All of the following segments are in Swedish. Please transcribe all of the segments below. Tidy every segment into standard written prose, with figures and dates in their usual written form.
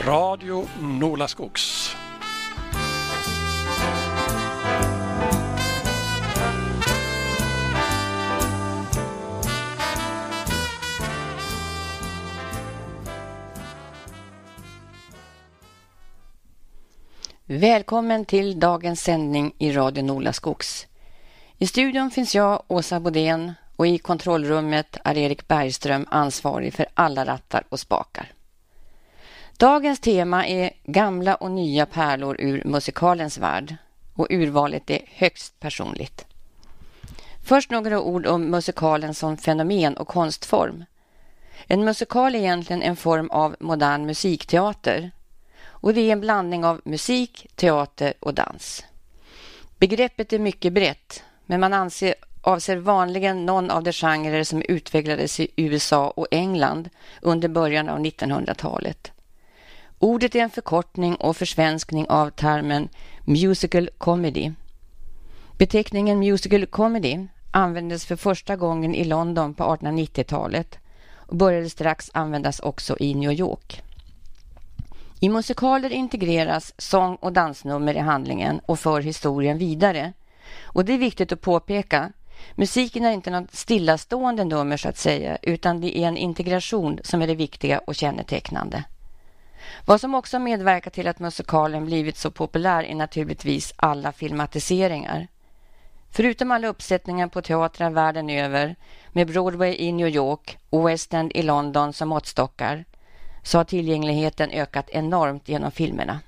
Radio Nolaskogs. Välkommen till dagens sändning i Radio Nolaskogs. I studion finns jag, Åsa Bodén, och i kontrollrummet är Erik Bergström ansvarig för alla rattar och spakar. Dagens tema är gamla och nya pärlor ur musikalens värld, och urvalet är högst personligt. Först några ord om musikalen som fenomen och konstform. En musikal är egentligen en form av modern musikteater, och det är en blandning av musik, teater och dans. Begreppet är mycket brett, men man avser vanligen någon av de genrer som utvecklades i USA och England under början av 1900-talet. Ordet är en förkortning och försvenskning av termen musical comedy. Beteckningen musical comedy användes för första gången i London på 1890-talet och började strax användas också i New York. I musikaler integreras sång- och dansnummer i handlingen och för historien vidare. Och det är viktigt att påpeka. Musiken är inte något stillastående nummer så att säga, utan det är en integration som är det viktiga och kännetecknande. Vad som också medverkar till att musikalen blivit så populär är naturligtvis alla filmatiseringar. Förutom alla uppsättningar på teatrar världen över, med Broadway i New York och West End i London som måttstockar, så har tillgängligheten ökat enormt genom filmerna.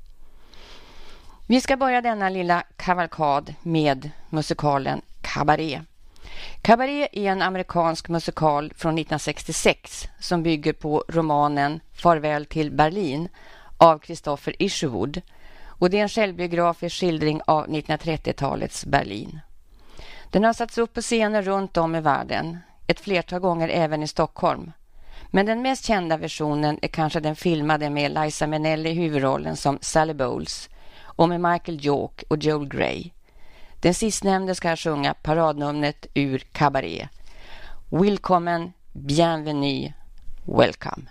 Vi ska börja denna lilla kavalkad med musikalen Cabaret. Cabaret är en amerikansk musikal från 1966 som bygger på romanen Farväl till Berlin av Christopher Isherwood, och det är en självbiografisk skildring av 1930-talets Berlin. Den har satts upp på scener runt om i världen, ett flertal gånger även i Stockholm. Men den mest kända versionen är kanske den filmade med Liza Minnelli i huvudrollen som Sally Bowles och med Michael York och Joel Grey. Den sistnämnde ska sjunga paradnumret ur Cabaret. Willkommen, bienvenue, welcome.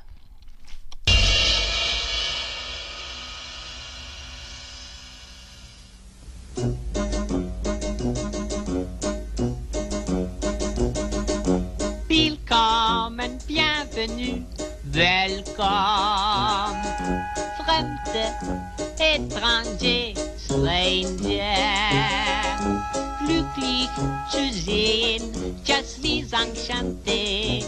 Willkommen, bienvenue, welcome. Fremde, étranger, stranger. Glücklich zu sehen, just les enchanté.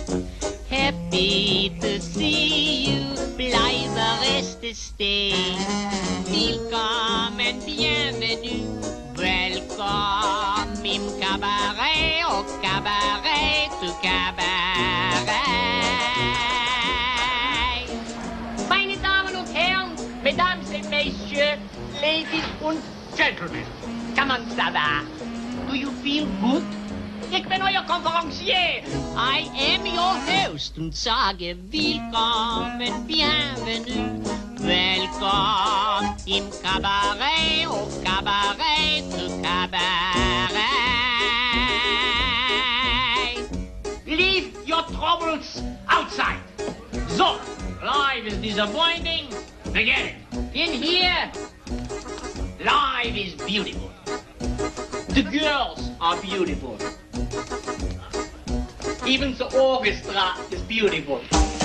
Happy to see you, bleibe reste stay. Willkommen, bienvenue, welcome. Im cabaret, au cabaret, to cabaret. Meine Damen und Herren, Mesdames et Messieurs, Ladies und Gentlemen, comment ça va? Do you feel good? Ich bin euer Konferencier. I am your host und sage willkommen, bienvenue, welcome im Cabaret, au Cabaret, to Cabaret. Leave your troubles outside. So, life is disappointing. Forget it. In here, life is beautiful. The girls are beautiful. Even the orchestra is beautiful.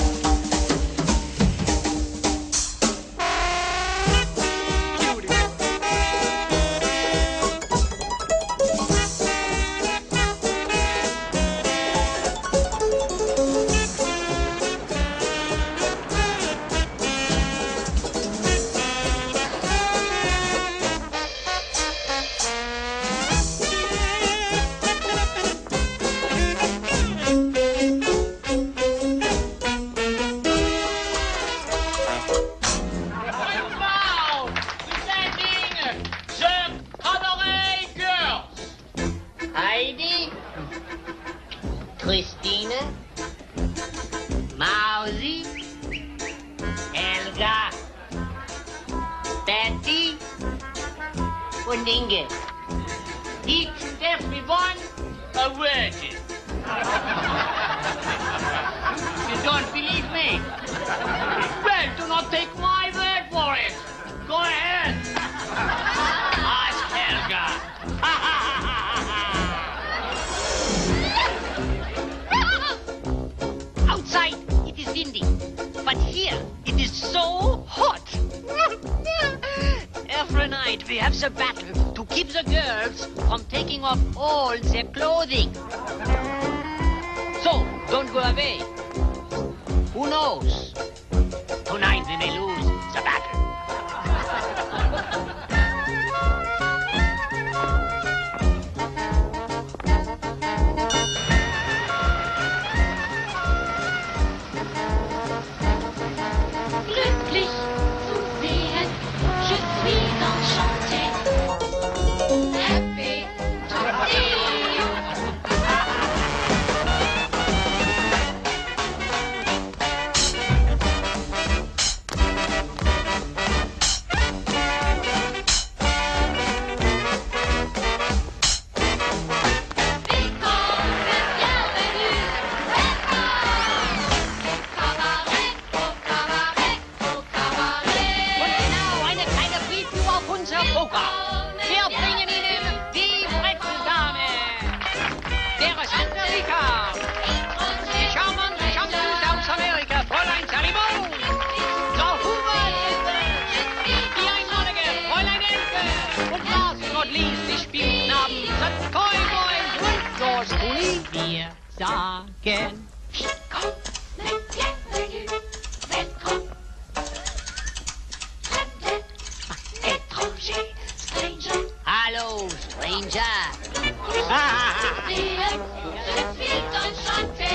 Christine, Mausi, Helga, Betty und Inge. Each and every one a virgin. You don't believe me? Well, do not take It is so hot. Every night we have the battle to keep the girls from taking off all their clothing. So, don't go away. Who knows? Tonight we may lose the battle. Glücklich zu sehen, je suis enchanté. Happy to see you. Wir bringen Ihnen die Brezeldame, der aus Amerika, die charmante Chanteuse aus Amerika, Fräulein Salimon, Frau Huber, die einmalige Fräulein Elke und last not least die Spielknaben, the Toy Boys und George Clooney. Wir sagen, Komm, le bienvenu, welcome. Étranger, stranger. Hallo, Stranger. Sehen, je suis enchanté.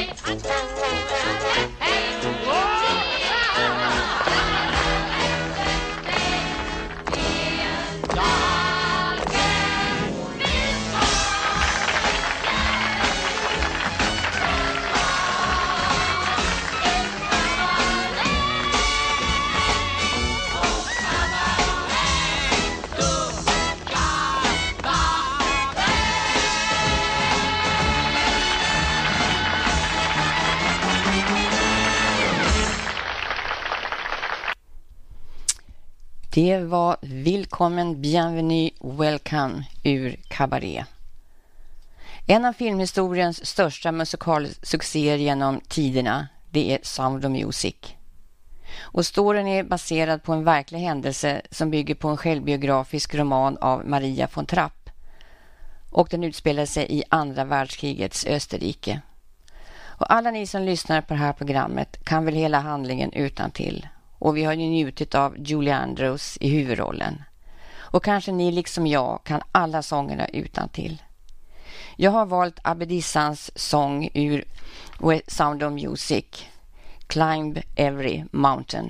Det var Willkommen, Bienvenue, Welcome ur Cabaret. En av filmhistoriens största musikalsuccéer genom tiderna, det är Sound of Music. Och storyn är baserad på en verklig händelse som bygger på en självbiografisk roman av Maria von Trapp. Och den utspelar sig i andra världskrigets Österrike. Och alla ni som lyssnar på det här programmet kan väl hela handlingen utantill. Och vi har ju njutit av Julie Andrews i huvudrollen. Och kanske ni liksom jag kan alla sångerna utantill. Jag har valt Abedissans sång ur Sound of Music, Climb Every Mountain.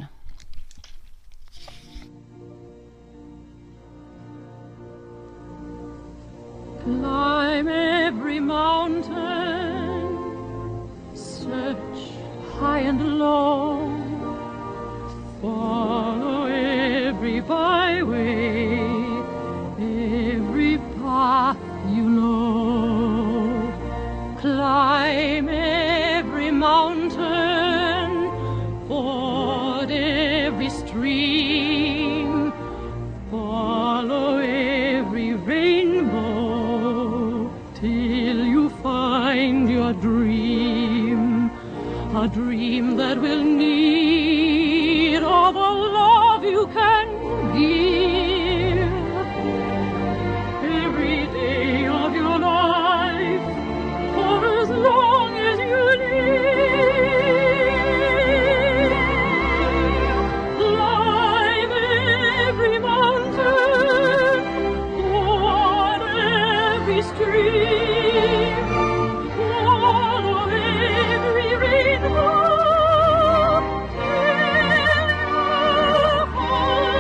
Climb every mountain, search high and low, follow every byway, every path you know. Climb every mountain, ford every stream, follow every rainbow, till you find your dream, a dream that will need all the love you can give. Every day of your life, for as long as you live. Climb every mountain, ford every stream, follow every rainbow, till you find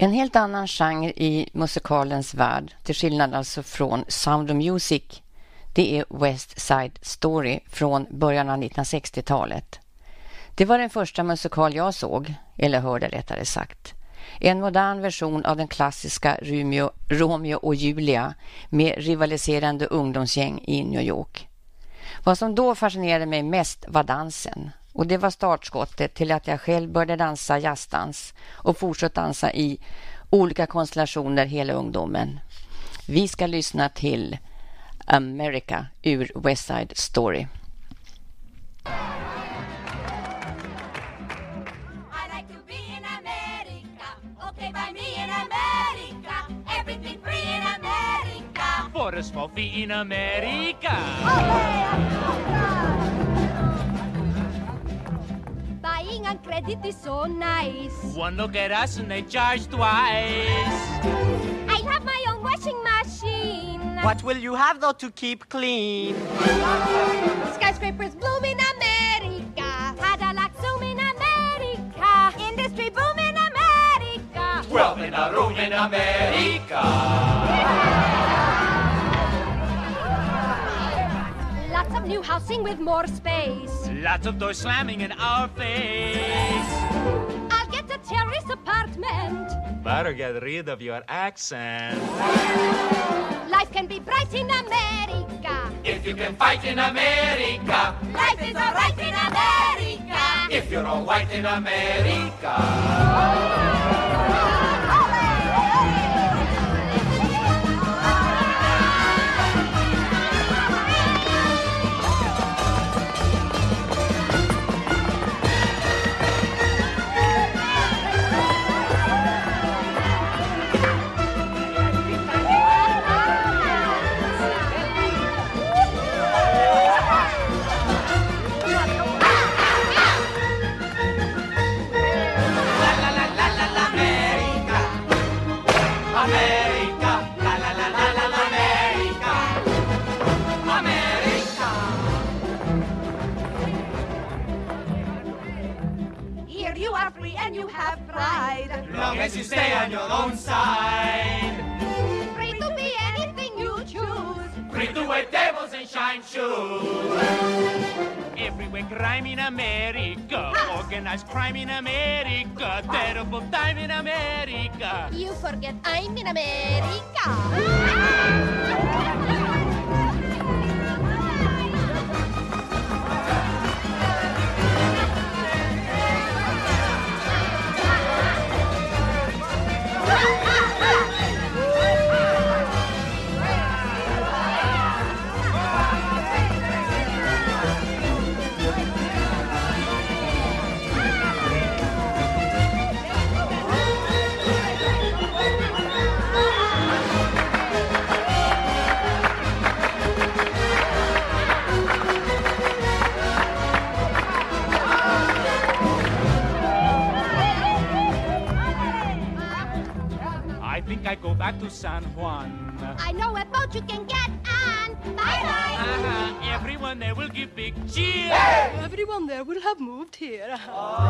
En helt annan genre i musikalens värld, till skillnad alltså från Sound of Music, det är West Side Story från början av 1960-talet. Det var den första musikal jag såg, eller hörde rättare sagt. En modern version av den klassiska Romeo och Julia med rivaliserande ungdomsgäng i New York. Vad som då fascinerade mig mest var dansen. Och det var startskottet till att jag själv började dansa jazzdans och fortsatt dansa i olika konstellationer hela ungdomen. Vi ska lyssna till America ur West Side Story. For a small fee in America. Buying on credit is so nice. One look at us and they charge twice. I have my own washing machine. What will you have though to keep clean? Skyscrapers bloom in America. Cadillac zoom in America. Industry boom in America. 12 in a room in America. Lots of new housing with more space. Lots of doors slamming in our face. I'll get a terrace apartment. Better get rid of your accent. Life can be bright in America. If you can fight in America. Life is alright in America. If you're all white in America. Long as you stay on your own side. Free to be anything you choose. Free to wear tables and shine shoes. Everywhere crime in America. Organized crime in America. Terrible time in America. You forget I'm in America. I go back to San Juan. I know a boat you can get on. Bye-bye. Everyone there will give big cheer. Hey! Everyone there will have moved here.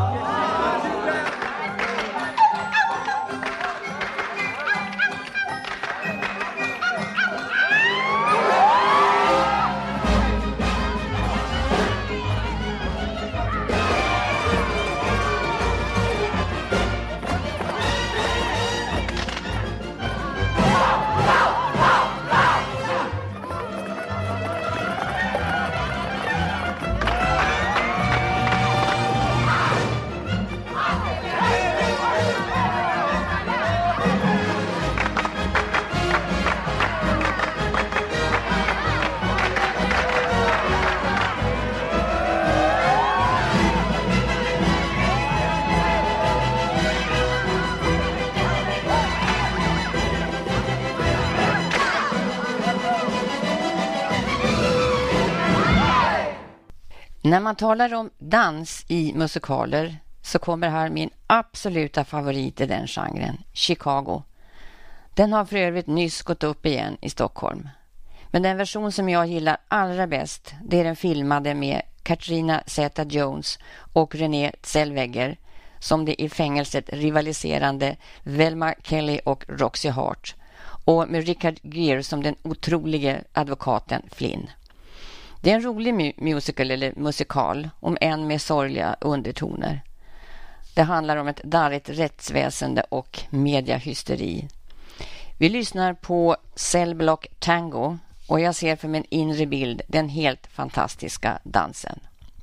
När man talar om dans i musikaler så kommer här min absoluta favorit i den genren, Chicago. Den har för övrigt nyss gått upp igen i Stockholm. Men den version som jag gillar allra bäst, det är den filmade med Katrina Zeta-Jones och Renée Zellweger som det i fängelset rivaliserande Velma Kelly och Roxy Hart, och med Richard Gere som den otroliga advokaten Flynn. Det är en rolig musical eller musikal, om än med sorgliga undertoner. Det handlar om ett darrigt rättsväsende och mediahysteri. Vi lyssnar på Cell Block Tango och jag ser för min inre bild den helt fantastiska dansen.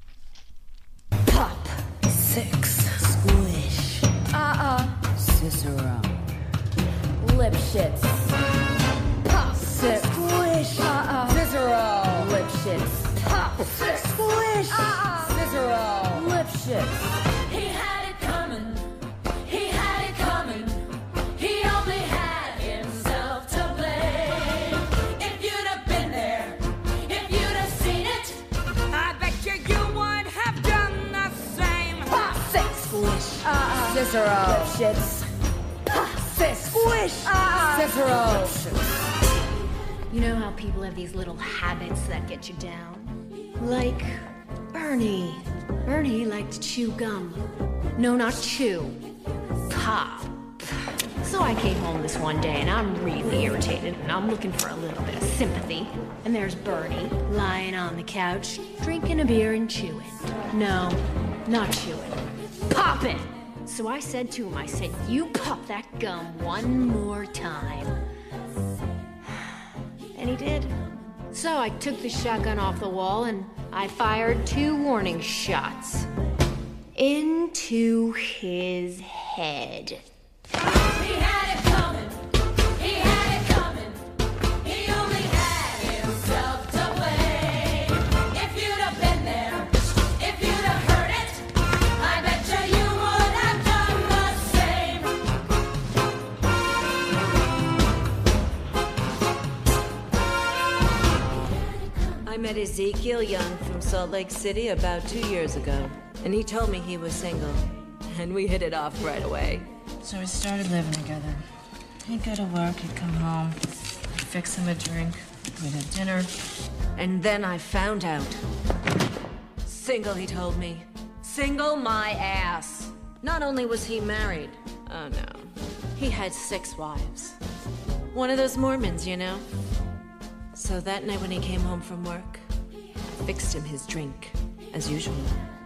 Pop, sex, squish, Cicero, lip shits, pop, sex, squish, Cicero, lip shits, pop, sex, squish, Cicero, lip shits. He had it coming. He had it coming. He only had himself to blame. If you'd have been there, if you'd have seen it, I bet you would have done the same. Pop, sex, squish, Cicero, lip shits, pop, sex, squish, Cicero, lip shits. You know how people have these little habits that get you down? Like Bernie. Bernie liked to chew gum. No, not chew. Pop. So I came home this one day and I'm really irritated and I'm looking for a little bit of sympathy. And there's Bernie lying on the couch, drinking a beer and chewing. No, not chewing. Popping! So I said to him, I said, you pop that gum one more time. And he did. So I took the shotgun off the wall and I fired 2 warning shots into his head. He had it coming. He had it coming. He only had himself to blame. If you'd have been there, if you'd have heard it, I bet you would have done the same. I met Ezekiel Young from Salt Lake City about 2 years ago, and he told me he was single, and we hit it off right away. So we started living together. He'd go to work, he'd come home, I'd fix him a drink, we'd have dinner, and then I found out. Single, he told me. Single my ass. Not only was he married, oh no, he had 6 wives. One of those Mormons, you know. So that night when he came home from work, I fixed him his drink, as usual.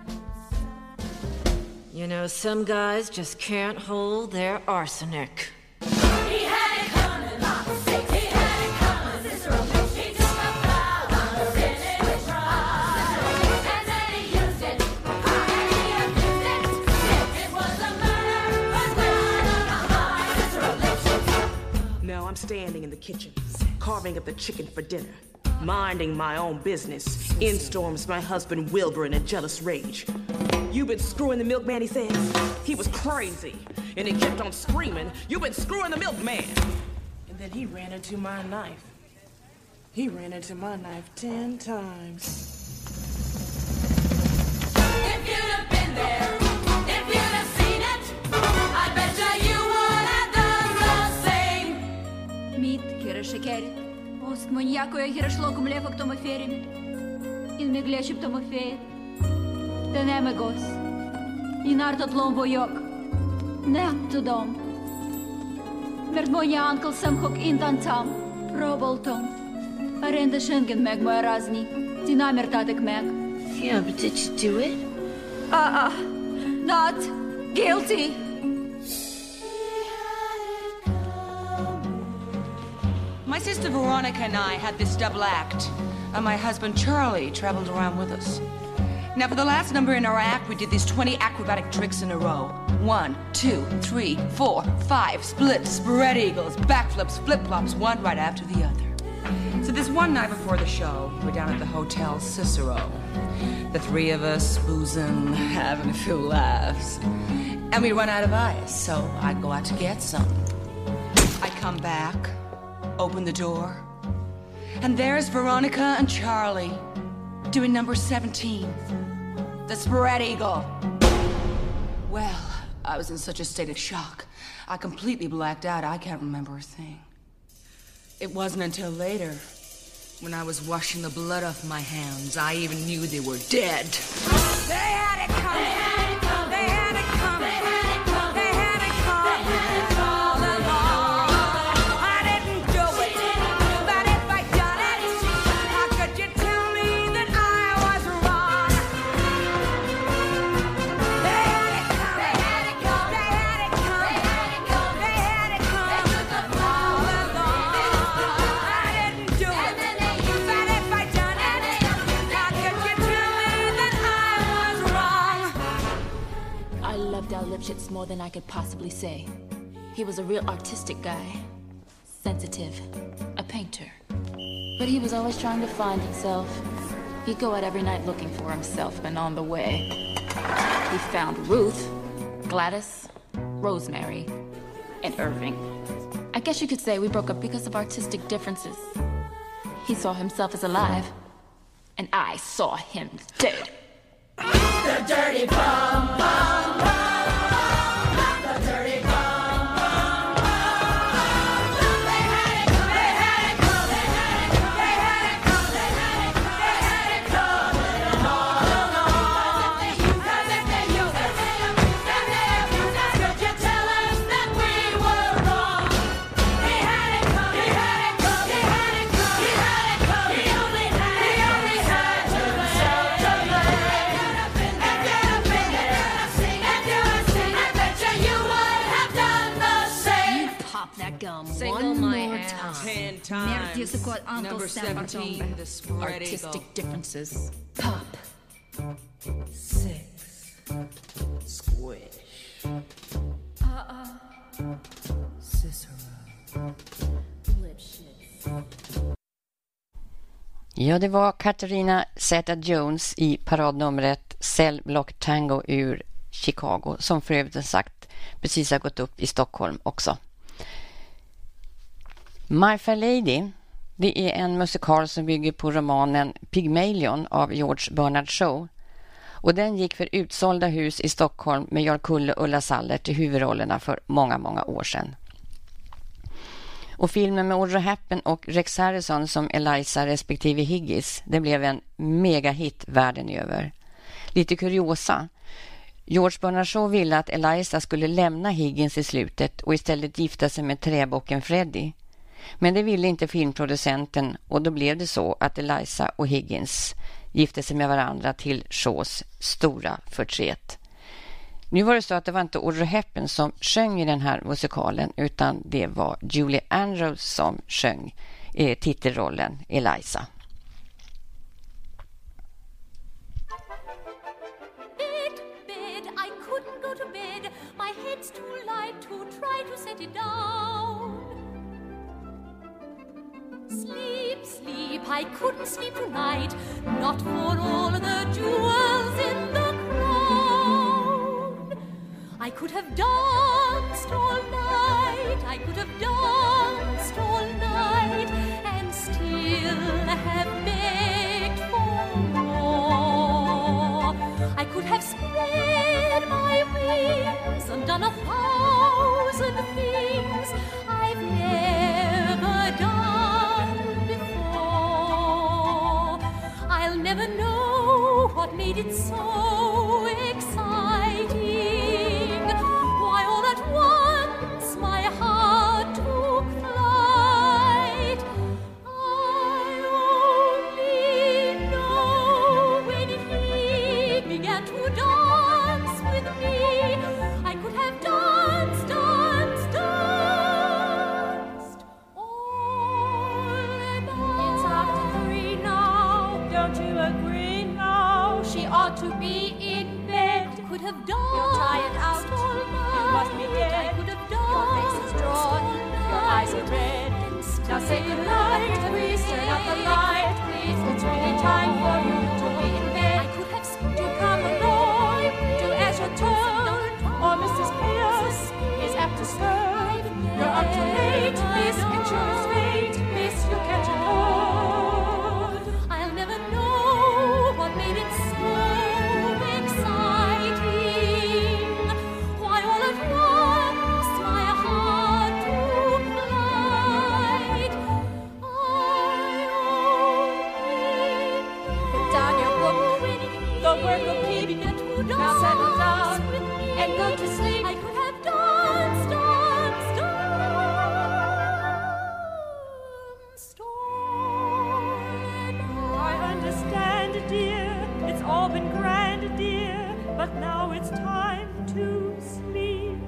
You know, some guys just can't hold their arsenic. He had it coming. He had it coming. He took a flower in his trunk, and then he used it, and he abused it. It was a murder, but not on a Now I'm standing in the kitchen, carving up the chicken for dinner, minding my own business. In storms my husband Wilbur in a jealous rage. "You've been screwing the milkman," he says. He was crazy, and he kept on screaming, "You've been screwing the milkman." And then he ran into my knife. He ran into my knife 10 times. If you'd have been there, if you'd have seen it, I bet you would have done the same. Мит, кирашекери, ост маньяко я хирашлоку млефак томоферими. In me gleship tomofeet. Den emegos. In artot lomboyok. Neap to dom. Werd moja ankel samchok intantam. Proboltom. Arenda schengen meg moja razni. Dinamer tatek meg. Yeah, but did you do it? Not guilty. My sister Veronica and I had this double act, and my husband Charlie traveled around with us. Now, for the last number in our act, we did these 20 acrobatic tricks in a row. 1, 2, 3, 4, 5, splits, spread eagles, backflips, flip-flops, one right after the other. So this one night before the show, we're down at the Hotel Cicero. The 3 of us boozing, having a few laughs. And we run out of ice, so I go out to get some. I come back, open the door, and there's Veronica and Charlie doing number 17, the spread eagle. Well, I was in such a state of shock. I completely blacked out. I can't remember a thing. It wasn't until later, when I was washing the blood off my hands, I even knew they were dead. They had it coming. They had it coming. They had it coming. Lipschitz more than I could possibly say. He was a real artistic guy. Sensitive. A painter. But he was always trying to find himself. He'd go out every night looking for himself, and on the way, he found Ruth, Gladys, Rosemary, and Irving. I guess you could say we broke up because of artistic differences. He saw himself as alive, and I saw him dead. The dirty bum bum bum, the dirty bum bum bum. They had it coming, they had it coming, they had it coming, they had it coming, they had it coming all along. Because if they use us, then they abuse us. Could you tell us that we were wrong? He had it coming, he had it coming, he had it coming, he had it coming. He only had himself to blame. Gum. Single One my more ass. time. 10 times. Merde, c'est quoi, Uncle Number Sam 17, the spread Artistic eagle. differences. Pop. 6. Squish. Cicero. Ja, det var Katarina Zeta-Jones i paradnumret Cell Block Tango ur Chicago, som för övrigt sagt precis har gått upp i Stockholm också. My Fair Lady, det är en musikal som bygger på romanen Pygmalion av George Bernard Shaw. Och den gick för utsålda hus i Stockholm med Jarl Kulle och Ulla Sallert till huvudrollerna för många, många år sedan. Och filmen med Audrey Hepburn och Rex Harrison som Eliza respektive Higgins, det blev en megahit världen över. Lite kuriosa. George Bernard Shaw ville att Eliza skulle lämna Higgins i slutet och istället gifta sig med träbocken Freddie. Men det ville inte filmproducenten och då blev det så att Eliza och Higgins gifte sig med varandra till Shaws stora förtret. Nu var det så att det var inte Audrey Hepburn som sjöng i den här musikalen utan det var Julie Andrews som sjöng titelrollen Eliza. Bed, I couldn't go to bed. My head's too light to try to set it down. Sleep, sleep, I couldn't sleep tonight. Not for all the jewels in the crown. I could have danced all night. I could have danced all night and still have begged for more. I could have spread my wings and done 1,000 things I've never done before. I'll never know what made it so exciting. Why all at once my heart took flight. I only know when he began to dance with me, I could have danced, danced, danced all night. It's after 3 now, don't you agree now? She ought to be in bed. Could have danced. You're tired out. You must be dead. I could have danced. Your face is drawn. Your eyes are red. Now say goodnight. Please turn out the light. Please, it's really time for you to be in bed. I could have to come along to answer your turn. Or Mrs. Pierce is apt to serve. You're up too late. This picture is fate. Miss, you catch a cold. I'll never know what made it so exciting. Why all at once my heart took flight. Put down your book, the work will keep. Now settle down and go to sleep. I could have danced, danced, danced all night. I understand, dear, it's all been grand, dear, but now it's time to sleep.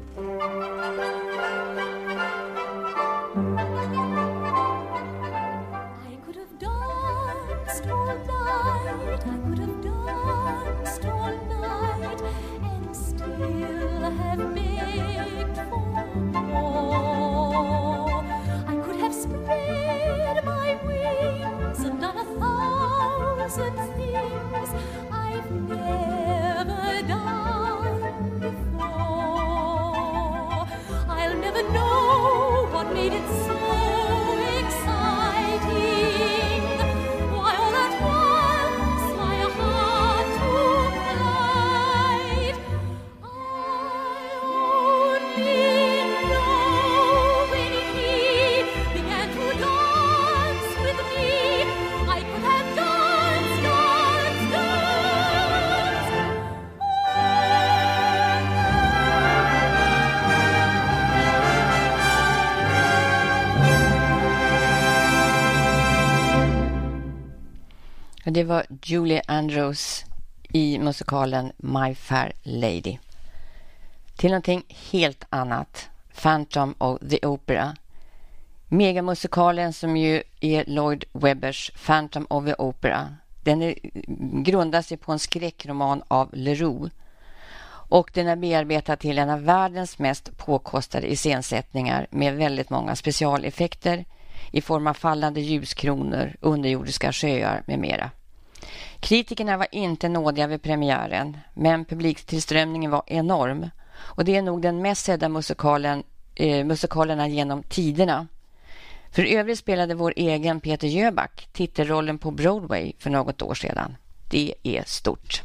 I could have danced all night. I could have danced all night and still Det var Julie Andrews i musikalen My Fair Lady. Till någonting helt annat. Phantom of the Opera. Megamusikalen som ju är Lloyd Webbers Phantom of the Opera. Den grundar sig på en skräckroman av Leroux. Och den är bearbetad till en av världens mest påkostade iscensättningar med väldigt många specialeffekter i form av fallande ljuskronor, underjordiska sjöar med mera. Kritikerna var inte nådiga vid premiären, men publiktillströmningen var enorm. Och det är nog den mest sedda musikalerna genom tiderna. För övrigt spelade vår egen Peter Jöback titelrollen på Broadway för något år sedan. Det är stort.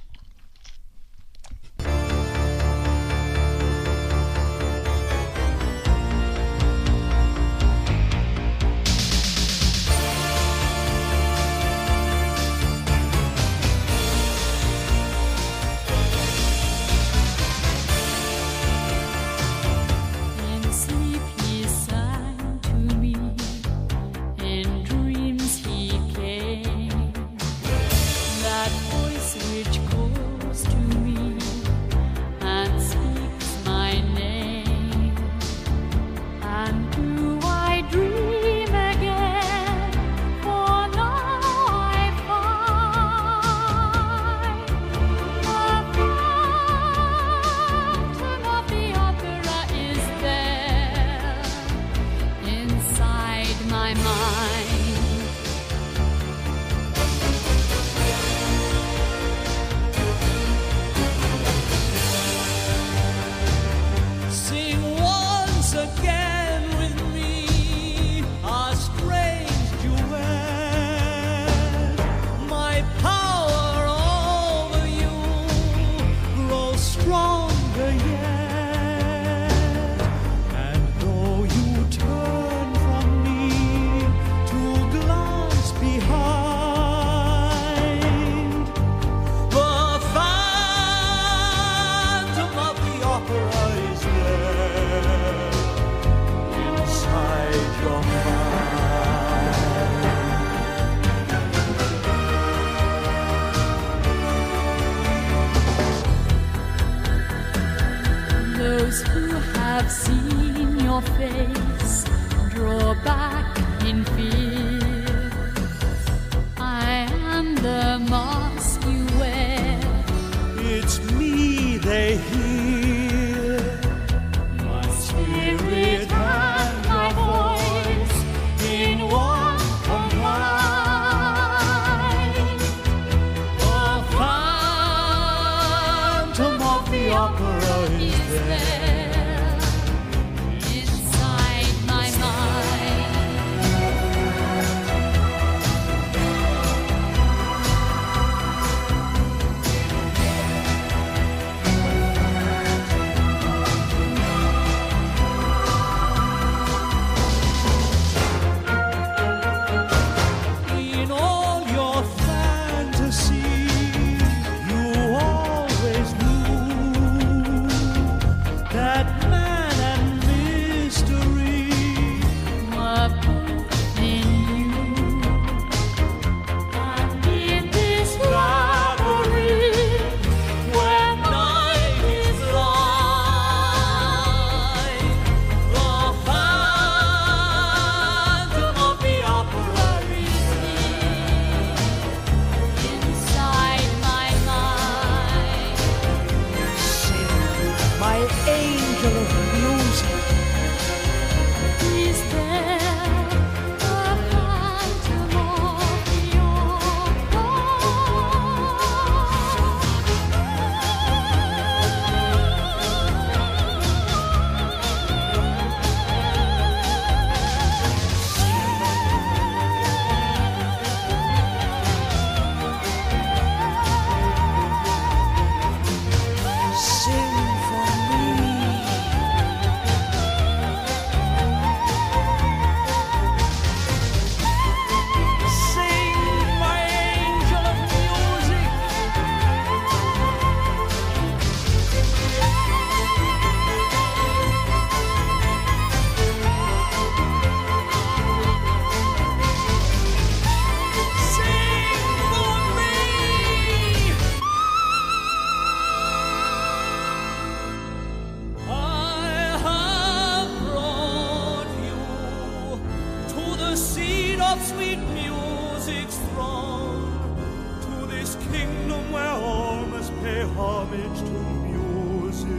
throng to this kingdom where all must pay homage to music.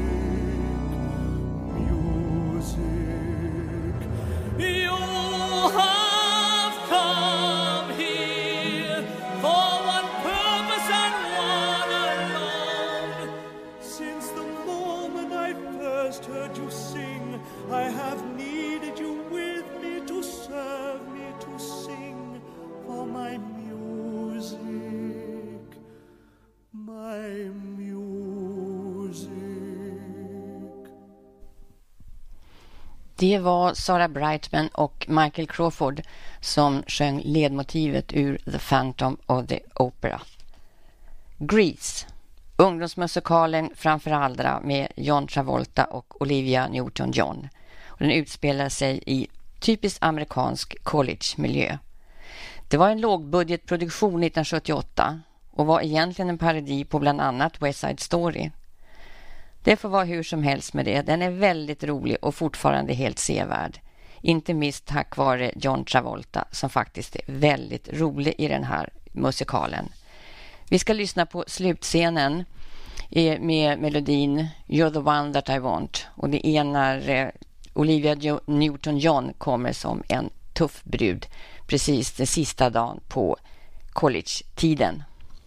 You have come here for one purpose and one alone. Since the moment I first heard you sing, I have needed you with me to serve me, to sing for my music, my music. Det var Sarah Brightman och Michael Crawford som sjöng ledmotivet ur The Phantom of the Opera. Grease, ungdomsmusikalen framför andra med John Travolta och Olivia Newton-John. Och den utspelar sig i typisk amerikansk college-miljö. Det var en lågbudgetproduktion 1978 och var egentligen en parodi på bland annat West Side Story. Det får vara hur som helst med det. Den är väldigt rolig och fortfarande helt sevärd. Inte minst tack vare John Travolta som faktiskt är väldigt rolig i den här musikalen. Vi ska lyssna på slutscenen med melodin You're the one that I want. Och det är när Olivia Newton-John kommer som en tuff brud precis den sista dagen på college-tiden.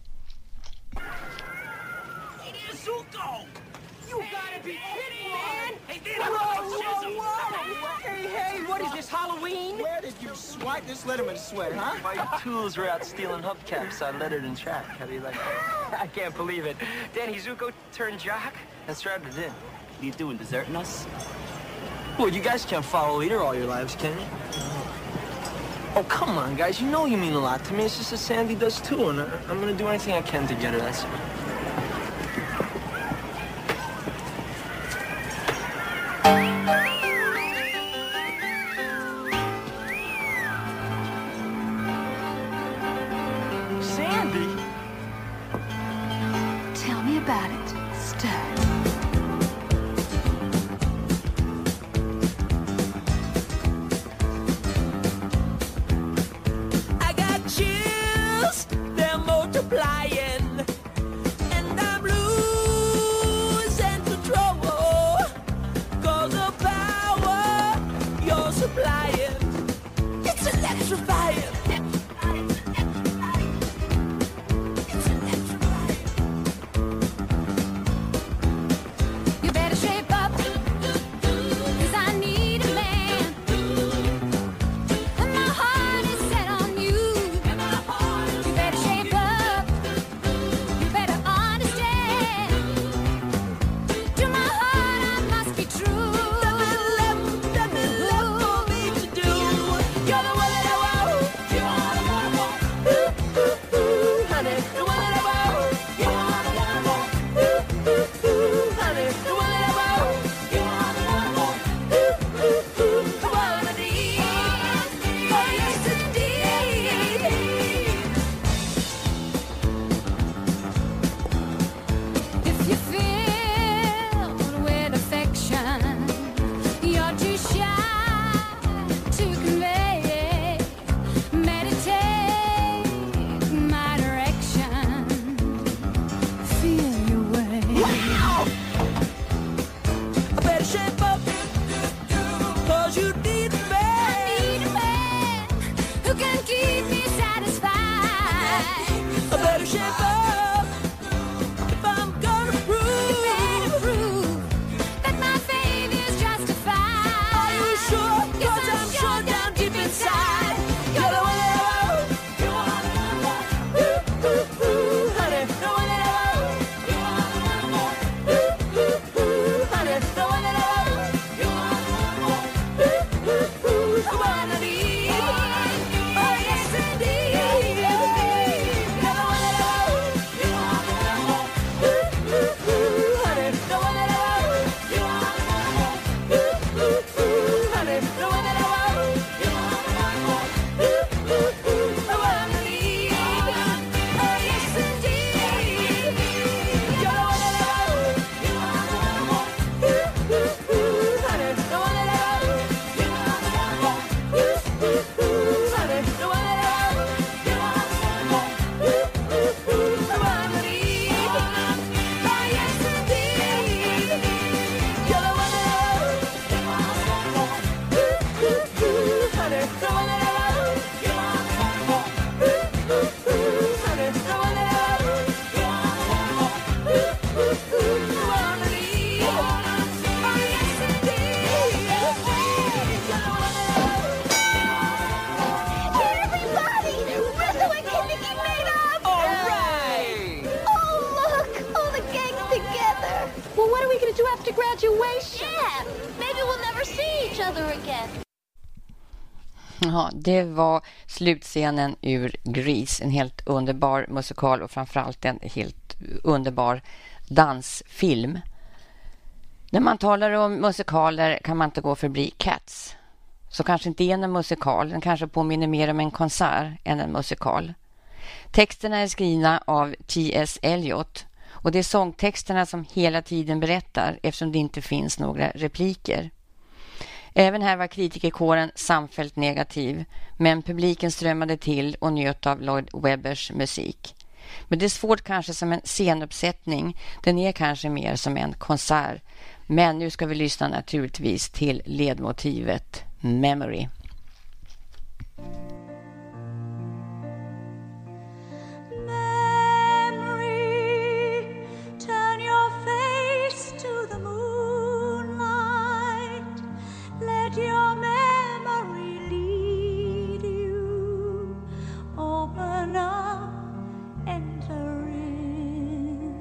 Halloween? Where did you swipe this Letterman sweater, huh? My tools were out stealing hubcaps. I lettered in track. How do you like that? I can't believe it. Danny Zuko turned jock? That's right, I did. What are you doing, deserting us? Well, you guys can't follow a leader all your lives, can you? Oh, come on, guys. You know you mean a lot to me. It's just as Sandy does, too, and I'm gonna do anything I can to get her, that's it. Tell me about it, Stud. I got chills, they're multiplying, and I'm losing control, 'cause the power you're supplying, it's electrifying. mother again. Ja, det var slutscenen ur Grease, en helt underbar musikal och framförallt en helt underbar dansfilm. När man talar om musikaler kan man inte gå förbi Cats. Så kanske inte är en musikal, den kanske påminner mer om en konsert än en musikal. Texterna är skrivna av T.S. Eliot och det är sångtexterna som hela tiden berättar eftersom det inte finns några repliker. Även här var kritikerkåren samfällt negativ, men publiken strömmade till och njöt av Lloyd Webbers musik. Men det är svårt kanske som en scenuppsättning, den är kanske mer som en konsert. Men nu ska vi lyssna naturligtvis till ledmotivet Memory. Turn your face to the moonlight. Let your memory lead you. Open up, enter in.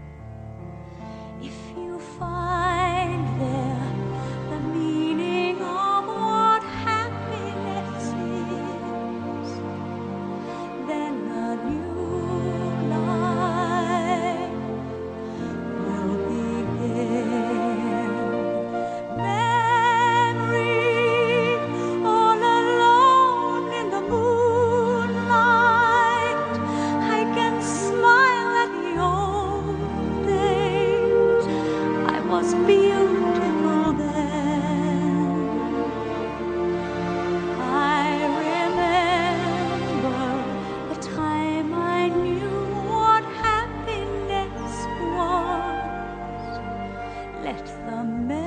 If you find there the meaning of what happiness is, then a new life will begin. Memory, all alone in the moonlight, I can smile at the old days. I was beautiful then. I remember the time I knew what happiness was. Let the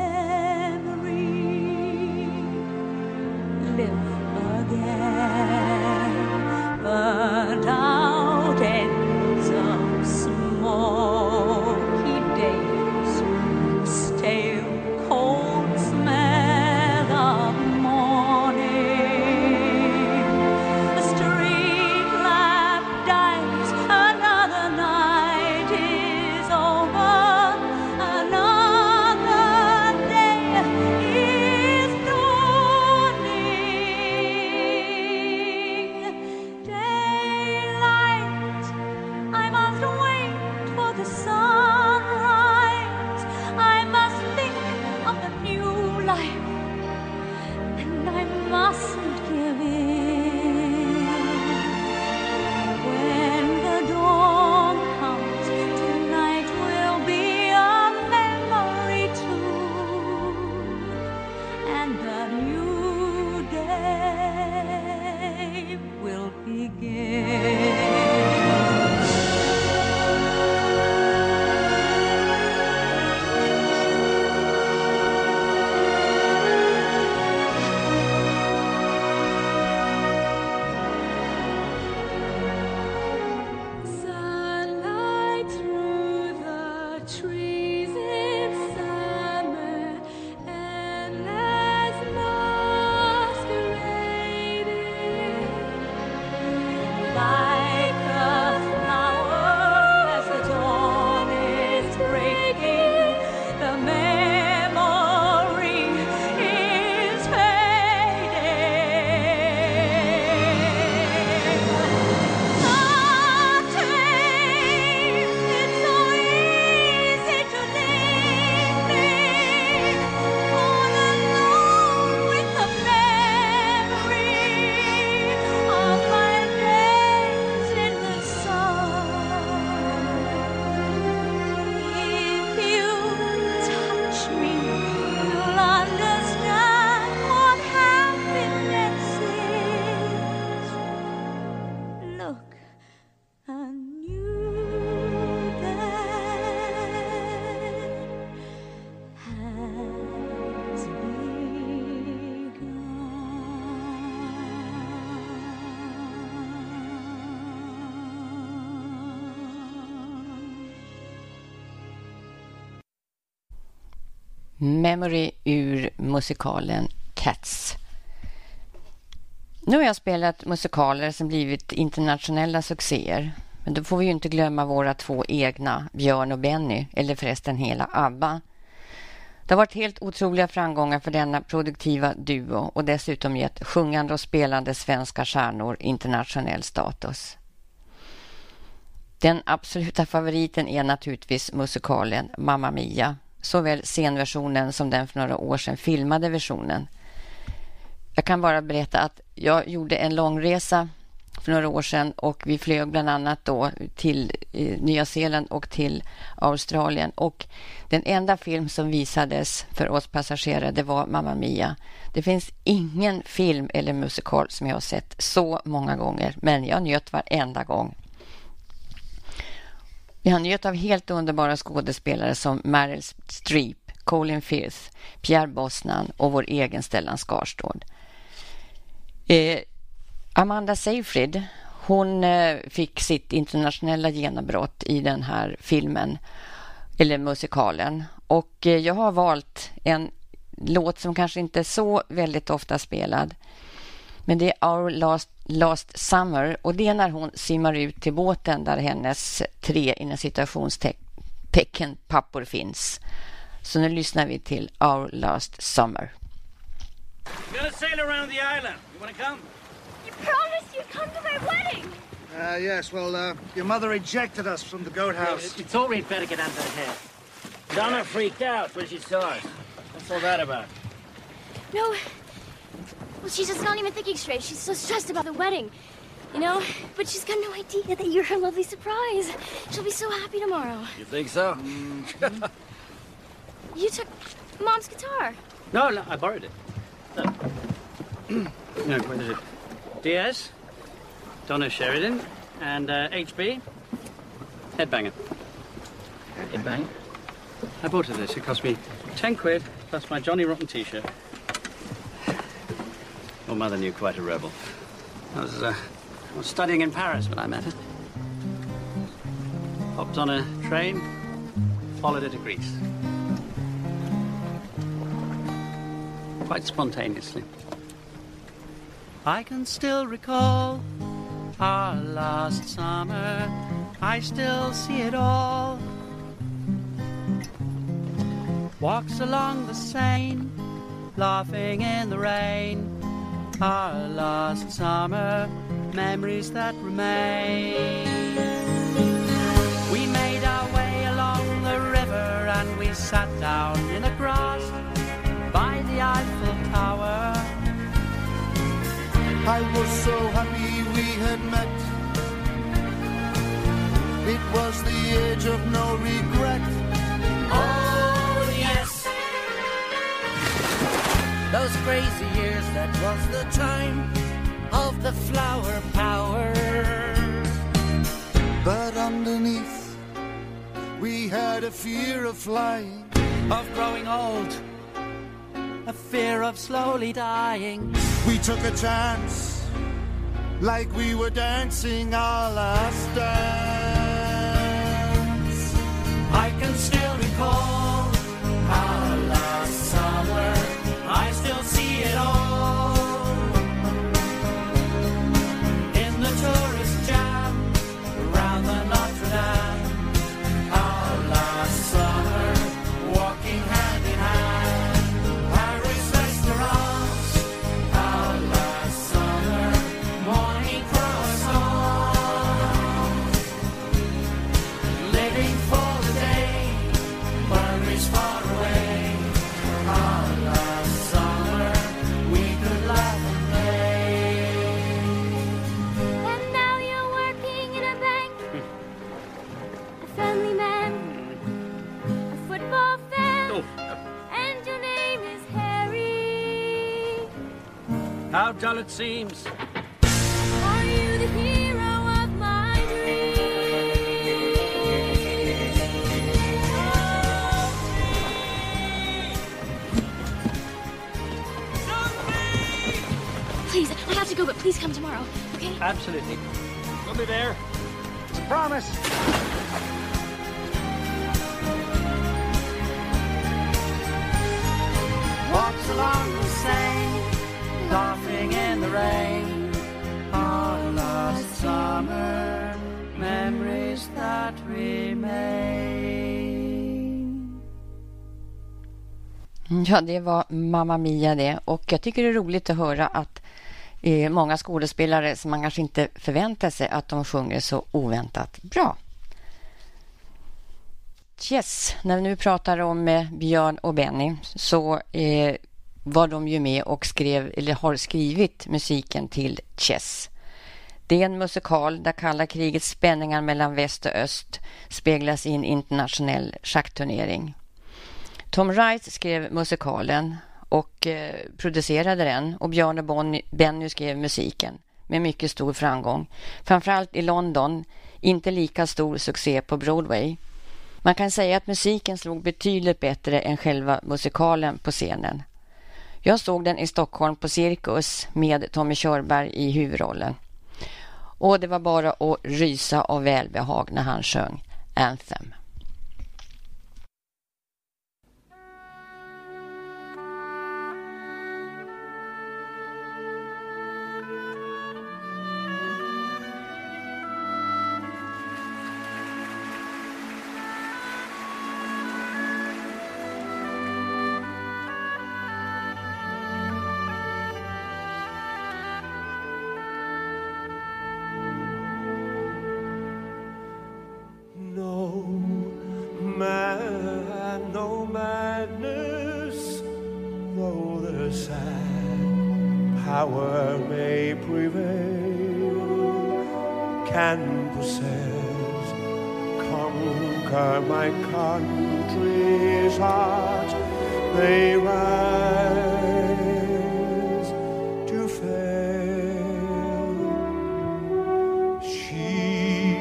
memory live again. Burned out ends of smoky days, stale cold smell of morning. The street lamp dies, another night is over, another day is dawning. Daylight, I must wait for the sunrise. I must think of the new life, and I mustn't give in. When the dawn comes, tonight will be a memory too, and a new day will begin. Sunlight through the trees in summer, endless masquerading. Like a flower as the dawn is breaking, the memory is fading. It's so easy to leave me all alone with the memory of my days in the sun. If you touch me, you'll understand what happiness is. Look, a new day has Memory ur musikalen Cats. Nu har jag spelat musikaler som blivit internationella succéer. Men då får vi ju inte glömma våra två egna, Björn och Benny, eller förresten hela ABBA. Det har varit helt otroliga framgångar för denna produktiva duo och dessutom gett sjungande och spelande svenska stjärnor internationell status. Den absoluta favoriten är naturligtvis musikalen Mamma Mia, såväl scenversionen som den för några år sedan filmade versionen. Jag kan bara berätta att jag gjorde en långresa för några år sedan och vi flög bland annat då till Nya Zeeland och till Australien, och den enda film som visades för oss passagerare, det var Mamma Mia. Det finns ingen film eller musikal som jag har sett så många gånger, men jag njöt varenda gång. Jag njöt av helt underbara skådespelare som Meryl Streep, Colin Firth, Pierre Brosnan och vår egen Stellan Skarsgård. Amanda Seyfried, hon fick sitt internationella genombrott i den här filmen, eller musikalen. Och jag har valt en låt som kanske inte är så väldigt ofta spelad. Men det är Our Last Summer, och det är när hon simmar ut till båten där hennes 3 inom citationstecken pappor finns. Så nu lyssnar vi till Our Last Summer. We're gonna sail around the island. You wanna come? You promised you'd come to my wedding. Yes, well, your mother ejected us from the goat house. It's all we'd better get out of here. Donna freaked out when she saw us. What's all that about? No. Well, she's just not even thinking straight. She's so stressed about the wedding, you know? But she's got no idea that you're her lovely surprise. She'll be so happy tomorrow. You think so? You took Mom's guitar. No, I borrowed it. No, what is it? Diaz, Donna Sheridan, and HB, Headbanger. Headbanger? I bought her this. It cost me 10 quid plus my Johnny Rotten t-shirt. Your mother knew quite a rebel. I was studying in Paris when I met her. Hopped on a train, followed her to Greece. Quite spontaneously. I can still recall our last summer. I still see it all. Walks along the Seine, laughing in the rain. Our last summer, memories that remain. We made our way along the river and we sat down in the grass by the Eiffel Tower. I was so happy we had met. It was the age of no regret. Oh, yes. Those crazy years, that was the time of the flower power. But underneath, we had a fear of flying, of growing old, a fear of slowly dying. We took a chance, like we were dancing our last dance. I can still recall our last summer. I still see it all in the tourist jam around the Notre Dame. Our last summer, walking hand in hand, Paris restaurants. Our last summer, morning croissants, living for the day, Paris far away. Our last summer, we could laugh and play. And now you're working in a bank. A family man. A football fan. And your name is Harry. How dull it seems. Are you the hero of my dreams? Please, I have to go, but please come tomorrow, okay? Absolutely. We'll be there. It's a promise. Walks along the Seine, laughing in the rain. Our last summer, memories that remain. Ja, det var Mamma Mia det. Och jag tycker det är roligt att höra att många skådespelare som man kanske inte förväntar sig att de sjunger så oväntat bra. Yes, när vi nu pratar om Björn och Benny så var de ju med och har skrivit musiken till Chess. Det är en musikal där kalla krigets spänningar mellan väst och öst speglas i en internationell schackturnering. Tom Rice skrev musikalen och producerade den, och Björn och Benny skrev musiken med mycket stor framgång. Framförallt i London, inte lika stor succé på Broadway. Man kan säga att musiken slog betydligt bättre än själva musikalen på scenen. Jag såg den i Stockholm på Cirkus med Tommy Körberg i huvudrollen. Och det var bara att rysa av välbehag när han sjöng Anthem. No madness, though the sad power may prevail, can possess, conquer my country's heart. They rise to fail. She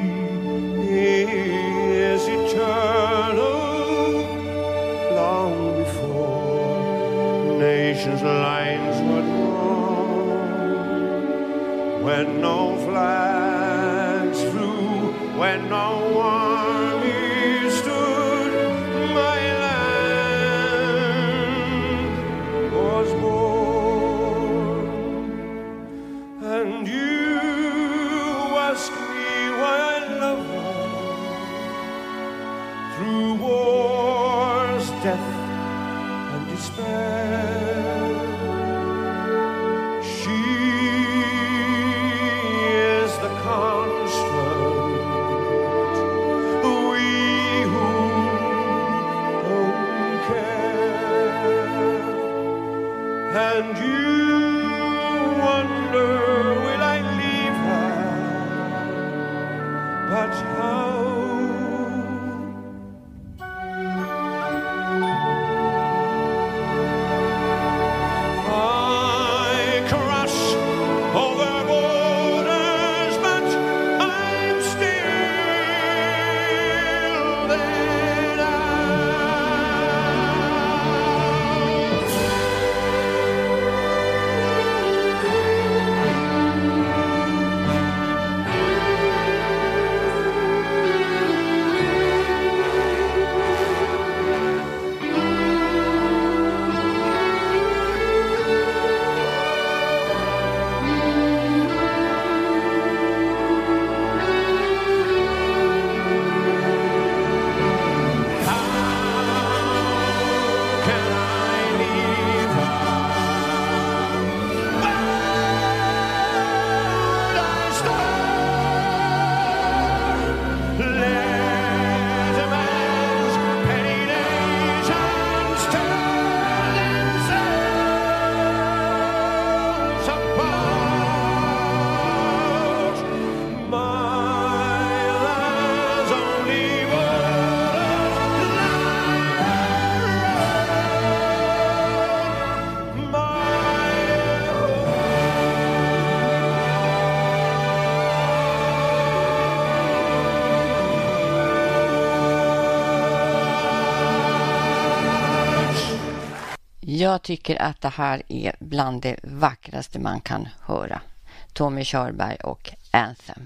is eternal, long before nations' lines were drawn, when no flags flew, when no army stood, my land was born. And you ask me why I love her, through war's death and despair. She is the constant, we who don't care. And you wonder, will I leave her? But how? Jag tycker att det här är bland det vackraste man kan höra. Tommy Körberg och Anthem.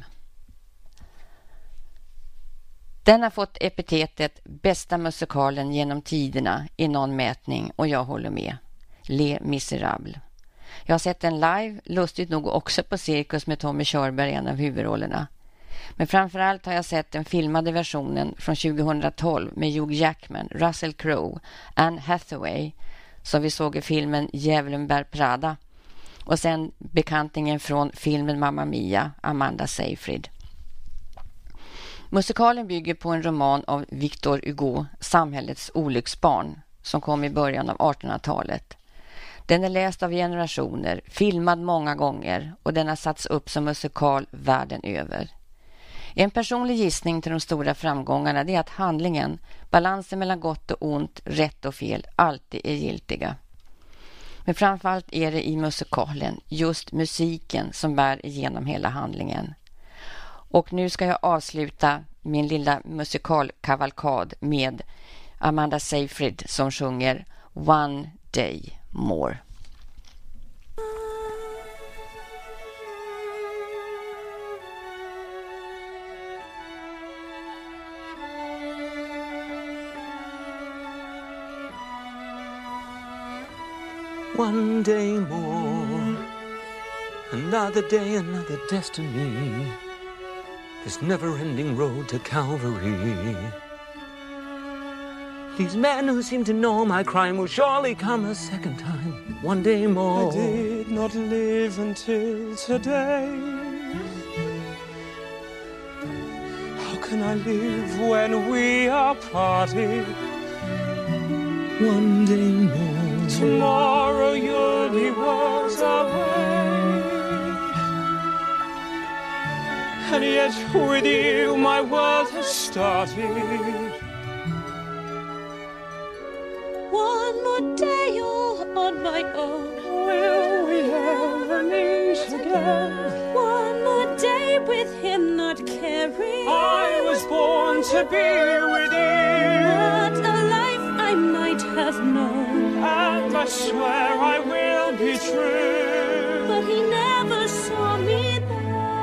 Den har fått epitetet bästa musikalen genom tiderna i någon mätning, och jag håller med. Les Misérables. Jag har sett den live, lustigt nog också på Cirkus med Tommy Körberg, en av huvudrollerna. Men framförallt har jag sett den filmade versionen från 2012 med Hugh Jackman, Russell Crowe, Anne Hathaway, som vi såg i filmen Djävulen bär Prada och sen bekantingen från filmen Mamma Mia, Amanda Seyfried. Musikalen bygger på en roman av Victor Hugo, Samhällets olycksbarn, som kom i början av 1800-talet. Den är läst av generationer, filmad många gånger och den har satts upp som musikal världen över. En personlig gissning till de stora framgångarna är att handlingen, balansen mellan gott och ont, rätt och fel, alltid är giltiga. Men framförallt är det i musikalen just musiken som bär igenom hela handlingen. Och nu ska jag avsluta min lilla musikalkavalkad med Amanda Seyfried som sjunger One Day More. One day more, another day, another destiny. This never-ending road to Calvary. These men who seem to know my crime will surely come a second time. One day more. I did not live until today. How can I live when we are parted? One day more. Tomorrow you'll be worlds away. And yet with you my world has started. One more day all on my own. Will we ever meet again? One more day with him not caring. I was born to be with you. What a life I might have known. And I swear I will be true. But he never saw me there.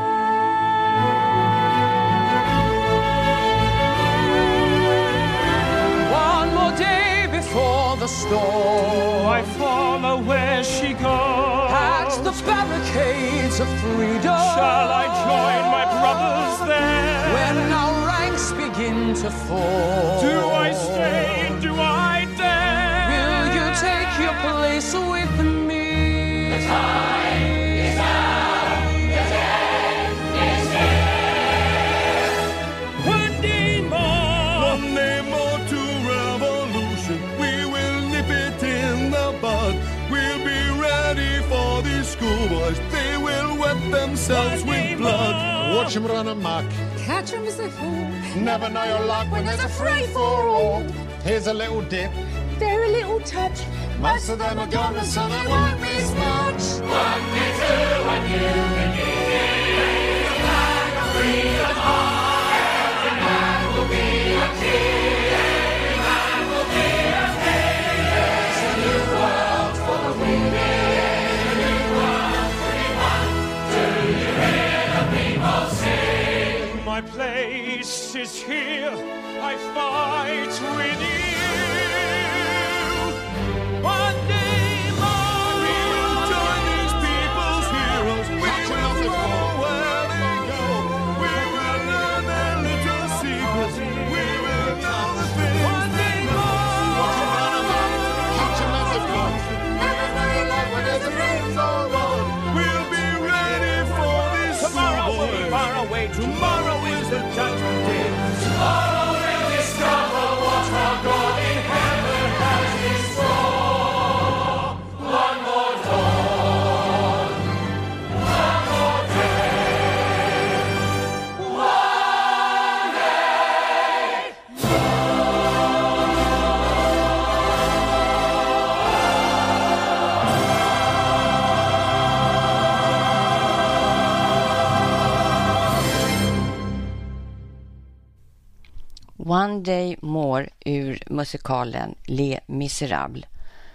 One more day before the storm. I follow where she goes. At the barricades of freedom. Shall I join my brothers there? When our ranks begin to fall. Do I stay? Do I dare? Will you take your place with me? The time is now. The day is here. One day more. One day more to revolution. We will nip it in the bud. We'll be ready for these schoolboys. They will wet themselves with blood. Watch them run amok. Catch 'em as they fall. Never know your luck when there's a free-for-all. Here's a little dip. Very little touch. Most of them are gone and so they won't miss much. One day two, and you begin. The flag of freedom high. Every man will be a king. Every man will be a king. It's a new world for the women. A new world for anyone. Do you hear the people sing? My place is here. I fight with you. One day more. We will join these people's heroes. We will know where they go. We will learn their little secrets. We will know the things. One day more. Watch them run amok. Catch them as they flow. Never know your luck when there's a free-for-all. We'll be ready for this Tomorrow will be far away. Tomorrow is the judgment day. Tomorrow we'll discover what our God in heaven has in store. One more dawn, one more day, one day. One Day More ur musikalen Les Misérables.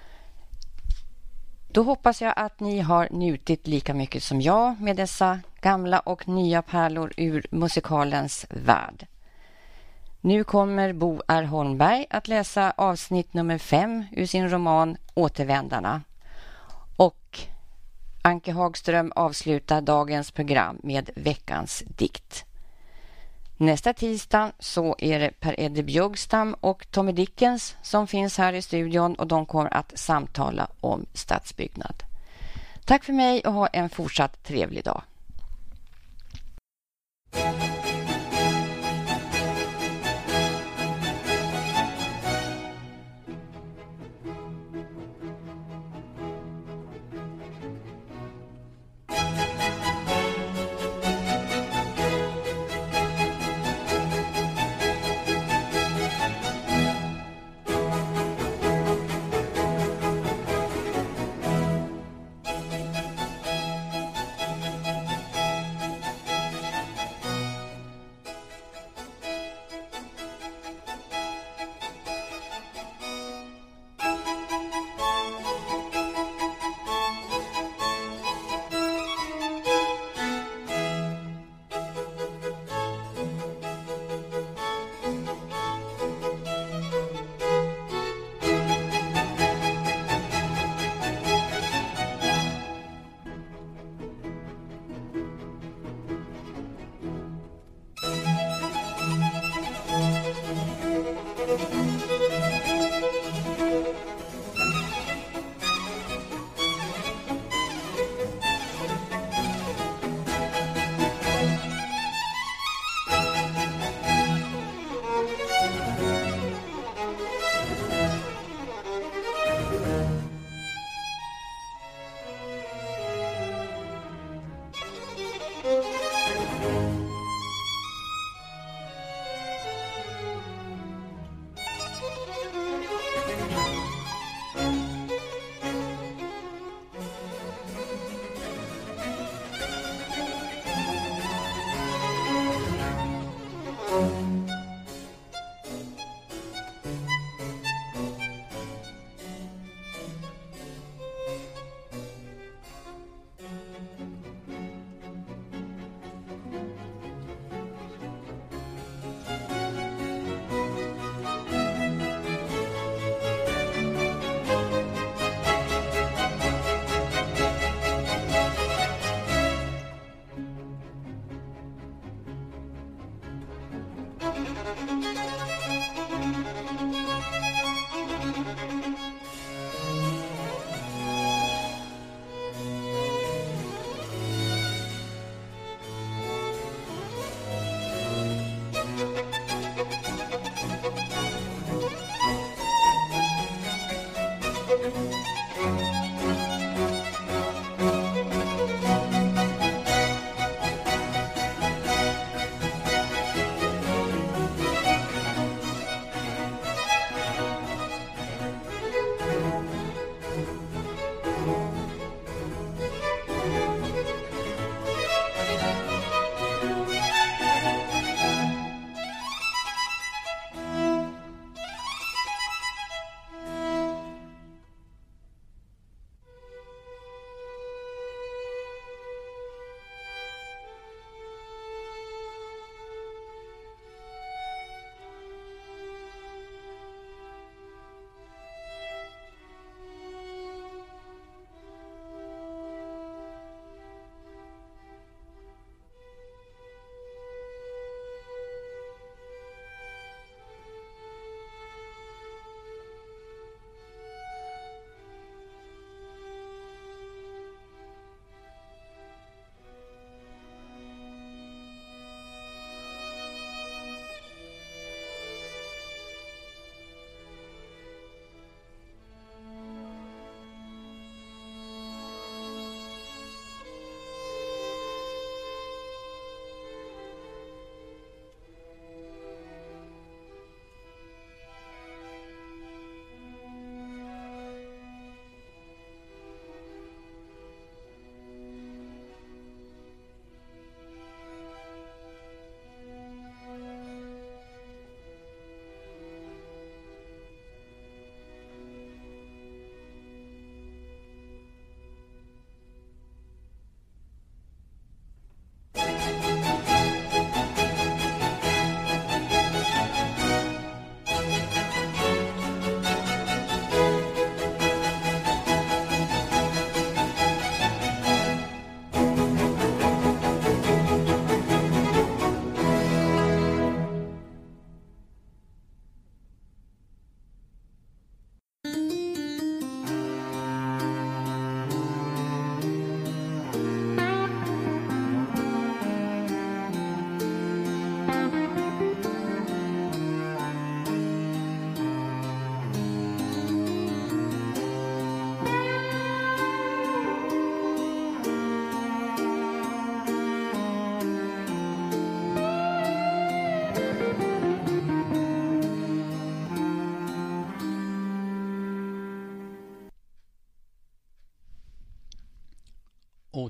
Då hoppas jag att ni har njutit lika mycket som jag med dessa gamla och nya pärlor ur musikalens värld. Nu kommer Bo R. Holmberg att läsa avsnitt nummer 5 ur sin roman Återvändarna. Och Anke Hagström avslutar dagens program med veckans dikt. Nästa tisdag så är det Per-Edde Bjögstam och Tommy Dickens som finns här i studion och de kommer att samtala om stadsbyggnad. Tack för mig och ha en fortsatt trevlig dag.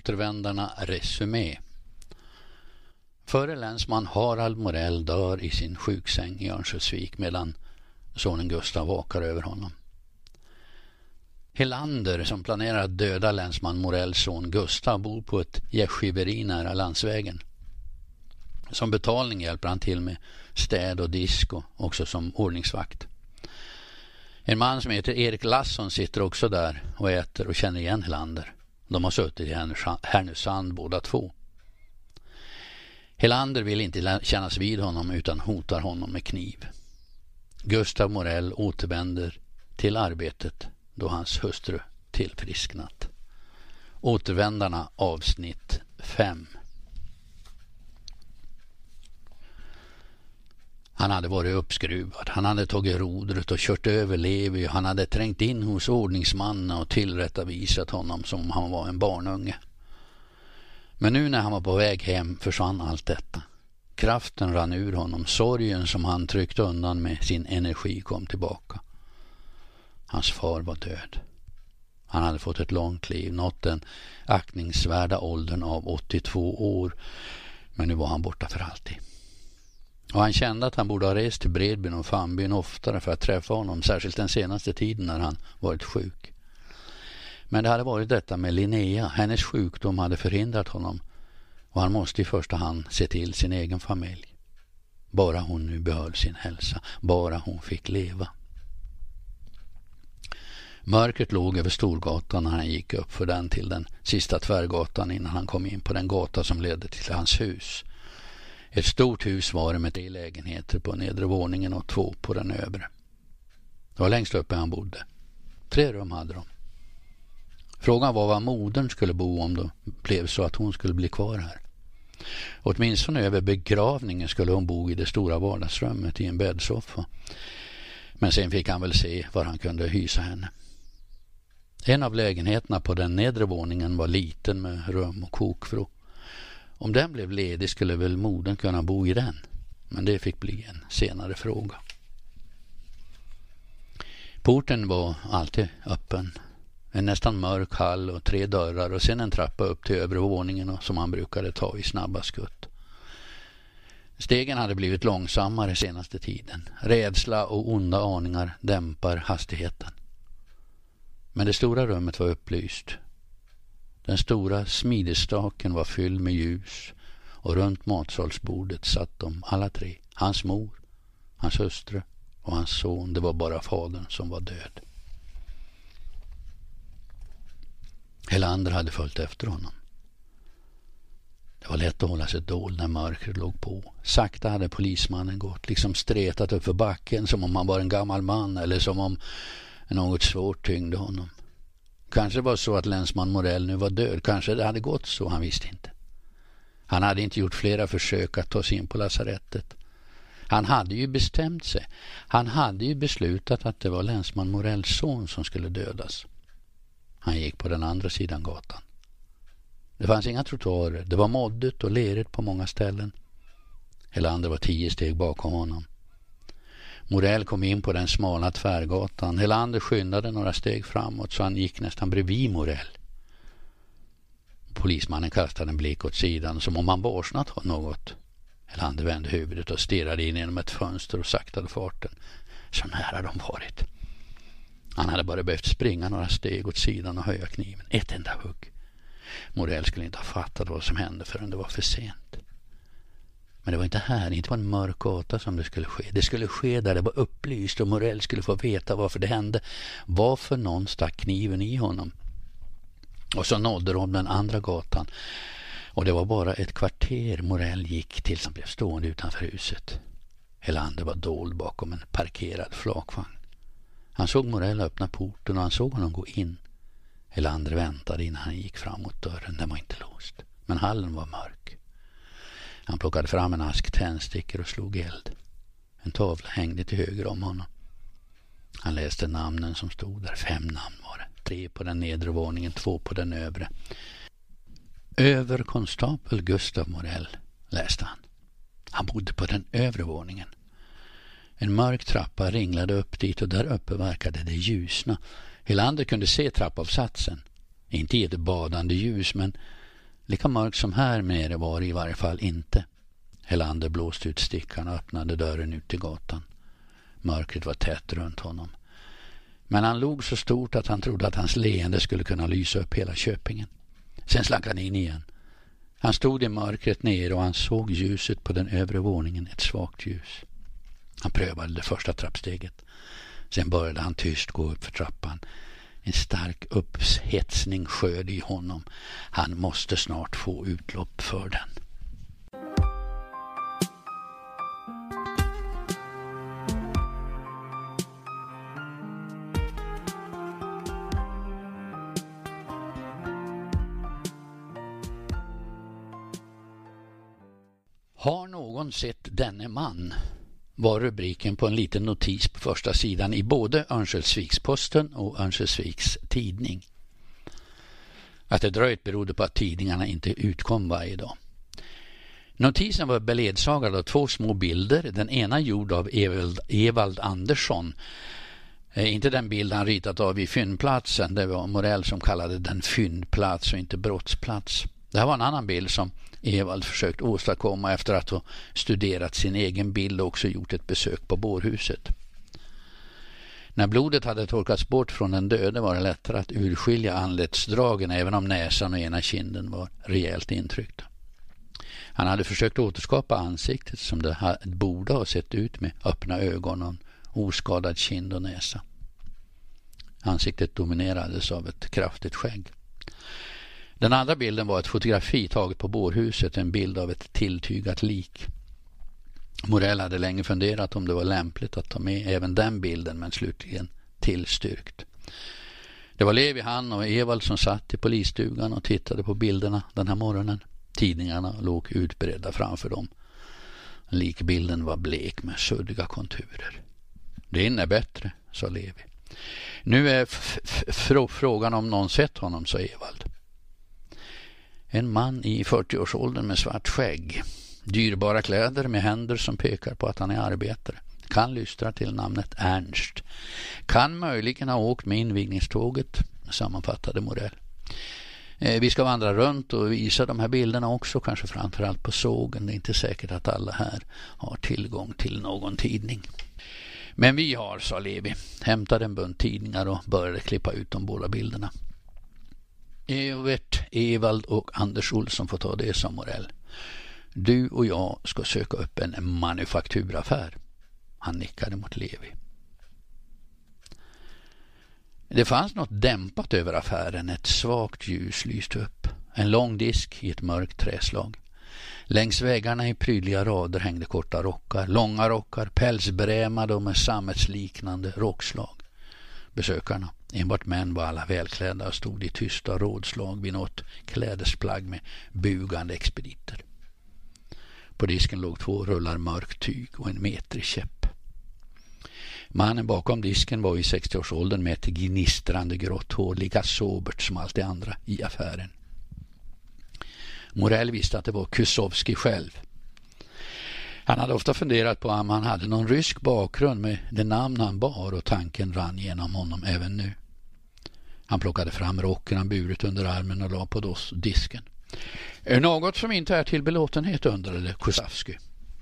Återvändarna resumé. Förre länsman Harald Morell dör i sin sjuksäng i Örnsköldsvik medan sonen Gustav vakar över honom. Helander, som planerar att döda länsman Morells son Gustav, bor på ett gästgiveri nära landsvägen. Som betalning hjälper han till med städ och disk och också som ordningsvakt. En man som heter Erik Lasson sitter också där och äter och känner igen Helander. De har suttit i Härnösand båda två. Helander vill inte kännas vid honom utan hotar honom med kniv. Gustav Morell återvänder till arbetet då hans hustru tillfrisknat. Återvändarna avsnitt 5. Han hade varit uppskruvad. Han hade tagit rodret och kört över Levi. Han hade trängt in hos ordningsmannen och tillrättavisat honom som om han var en barnunge. Men nu när han var på väg hem försvann allt detta. Kraften rann ur honom. Sorgen som han tryckte undan med sin energi kom tillbaka. Hans far var död. Han hade fått ett långt liv, nått den aktningsvärda åldern av 82 år. Men nu var han borta för alltid. Och han kände att han borde ha rest till Bredbyn och Fanbyn oftare för att träffa honom, särskilt den senaste tiden när han varit sjuk. Men det hade varit detta med Linnea. Hennes sjukdom hade förhindrat honom och han måste i första hand se till sin egen familj. Bara hon nu behöll sin hälsa, bara hon fick leva. Mörkret låg över Storgatan när han gick upp för den till den sista tvärgatan innan han kom in på den gata som ledde till hans hus. Ett stort hus var det med 3 lägenheter på nedre våningen och 2 på den övre. Det var längst uppe han bodde. 3 rum hade de. Frågan var vad modern skulle bo om det blev så att hon skulle bli kvar här. Åtminstone över begravningen skulle hon bo i det stora vardagsrummet i en bäddsoffa. Men sen fick han väl se var han kunde hysa henne. En av lägenheterna på den nedre våningen var liten med rum och kokvrå. Om den blev ledig skulle väl modern kunna bo i den. Men det fick bli en senare fråga. Porten var alltid öppen. En nästan mörk hall och 3 dörrar och sen en trappa upp till övre våningen som han brukade ta i snabba skutt. Stegen hade blivit långsammare senaste tiden. Rädsla och onda aningar dämpar hastigheten. Men det stora rummet var upplyst. Den stora smidestaken var fylld med ljus och runt matsalsbordet satt de alla 3. Hans mor, hans hustru och hans son. Det var bara fadern som var död. Helander hade följt efter honom. Det var lätt att hålla sig dold när mörkret låg på. Sakta hade polismannen gått, liksom stretat upp för backen som om han var en gammal man eller som om något svårt tyngde honom. Kanske var det så att länsman Morell nu var död. Kanske det hade gått så, han visste inte. Han hade inte gjort flera försök att ta sig in på lasarettet. Han hade ju bestämt sig. Han hade ju beslutat att det var länsman Morells son som skulle dödas. Han gick på den andra sidan gatan. Det fanns inga trottoarer. Det var moddigt och lerigt på många ställen. Helander var 10 steg bakom honom. Morell kom in på den smala tvärgatan. Helander skyndade några steg framåt så han gick nästan bredvid Morell. Polismannen kastade en blick åt sidan som om han varsnat något. Helander vände huvudet och stirrade in genom ett fönster och saktade farten. Så nära de varit. Han hade bara behövt springa några steg åt sidan och höja kniven. Ett enda hugg. Morell skulle inte ha fattat vad som hände förrän det var för sent. Men det var inte här, inte på en mörk gata som det skulle ske. Det skulle ske där det var upplyst och Morell skulle få veta varför det hände. Varför någon stack kniven i honom. Och så nådde de den andra gatan. Och det var bara ett kvarter Morell gick tills han blev stående utanför huset. Helander var dold bakom en parkerad flakvagn. Han såg Morell öppna porten och han såg honom gå in. Helander väntade innan han gick fram mot dörren. Den var inte låst. Men hallen var mörk. Han plockade fram en ask tändstickor och slog eld. En tavla hängde till höger om honom. Han läste namnen som stod där. 5 namn var det. 3 på den nedre våningen, 2 på den övre. Överkonstapel Gustav Morell, läste han. Han bodde på den övre våningen. En mörk trappa ringlade upp dit och där uppe verkade det ljusna. Helander kunde se trappavsatsen. Inte i ett badande ljus, men Lika mörkt som här nere var i varje fall inte. Helander blåste ut stickan och öppnade dörren ut till gatan. Mörkret var tätt runt honom. Men han log så stort att han trodde att hans leende skulle kunna lysa upp hela Köpingen. Sen slank han in igen. Han stod i mörkret ner och han såg ljuset på den övre våningen, ett svagt ljus. Han prövade det första trappsteget. Sen började han tyst gå upp för trappan. En stark upphetsning sköd i honom. Han måste snart få utlopp för den. Har någon sett denne man? Var rubriken på en liten notis på första sidan i både Örnsköldsviksposten och Örnsköldsviks tidning. Att det dröjt berodde på att tidningarna inte utkom varje dag. Notisen var beledsagad av 2 små bilder, den ena gjord av Evald Andersson. Inte den bild han ritat av vid fyndplatsen, det var Morell som kallade den fyndplats och inte brottsplats. Det här var en annan bild som Evald försökt åstadkomma efter att ha studerat sin egen bild och också gjort ett besök på bårhuset. När blodet hade torkats bort från den döde var det lättare att urskilja anletsdragen även om näsan och ena kinden var rejält intryckta. Han hade försökt återskapa ansiktet som det borde ha sett ut med öppna ögon och en oskadad kind och näsa. Ansiktet dominerades av ett kraftigt skägg. Den andra bilden var ett fotografi taget på bårhuset, en bild av ett tilltygat lik. Morell hade länge funderat om det var lämpligt att ta med även den bilden, men slutligen tillstyrkt. Det var Levi, han och Evald som satt i polisstugan och tittade på bilderna den här morgonen. Tidningarna låg utbredda framför dem. Likbilden var blek med suddiga konturer. Det är bättre, sa Levi. Nu är frågan om någon sett honom, sa Evald. En man i 40-årsåldern med svart skägg. Dyrbara kläder med händer som pekar på att han är arbetare. Kan lystra till namnet Ernst. Kan möjligen ha åkt med invigningståget, sammanfattade Morell. Vi ska vandra runt och visa de här bilderna också, kanske framförallt på sågen. Det är inte säkert att alla här har tillgång till någon tidning. Men vi har, sa Levi. Hämtade en bunt tidningar och började klippa ut de båda bilderna. Evert, Evald och Anders Olsson får ta det, som Morell. Du och jag ska söka upp en manufakturaffär. Han nickade mot Levi. Det fanns något dämpat över affären. Ett svagt ljus lyste upp. En lång disk i ett mörkt träslag. Längs väggarna i prydliga rader hängde korta rockar, långa rockar, pälsbrämade och med sammetsliknande rockslag. Besökarna, enbart män, var alla välklädda och stod i tysta rådslag vid något klädesplagg med bugande expediter. På disken låg 2 rullar mörkt tyg och en metrig käpp. Mannen bakom disken var i 60-årsåldern med ett gnistrande grått hår, lika sobert som allt det andra i affären. Morell visste att det var Kusowski själv. Han hade ofta funderat på om han hade någon rysk bakgrund med det namn han bar, och tanken rann genom honom även nu. Han plockade fram rocken han burit under armen och la på disken. Något som inte är till belåtenhet, undrade Kusowski.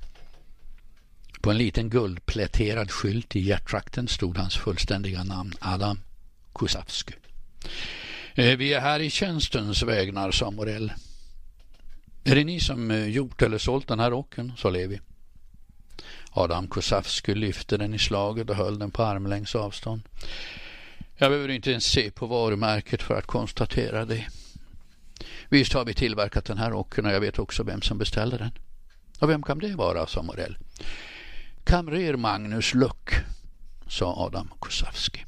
På en liten guldpläterad skylt i hjärttrakten stod hans fullständiga namn, Adam Kusowski. Vi är här i tjänstens vägnar, sa Morell. Är det ni som gjort eller sålt den här rocken, sa Levi. Adam Kusowski lyfte den i slaget och höll den på armlängds avstånd. Jag behöver inte ens se på varumärket för att konstatera det. Visst har vi tillverkat den här rocken, och jag vet också vem som beställde den. Och vem kan det vara, sa Morell. Kamrer Magnus Luck, sa Adam Kusowski.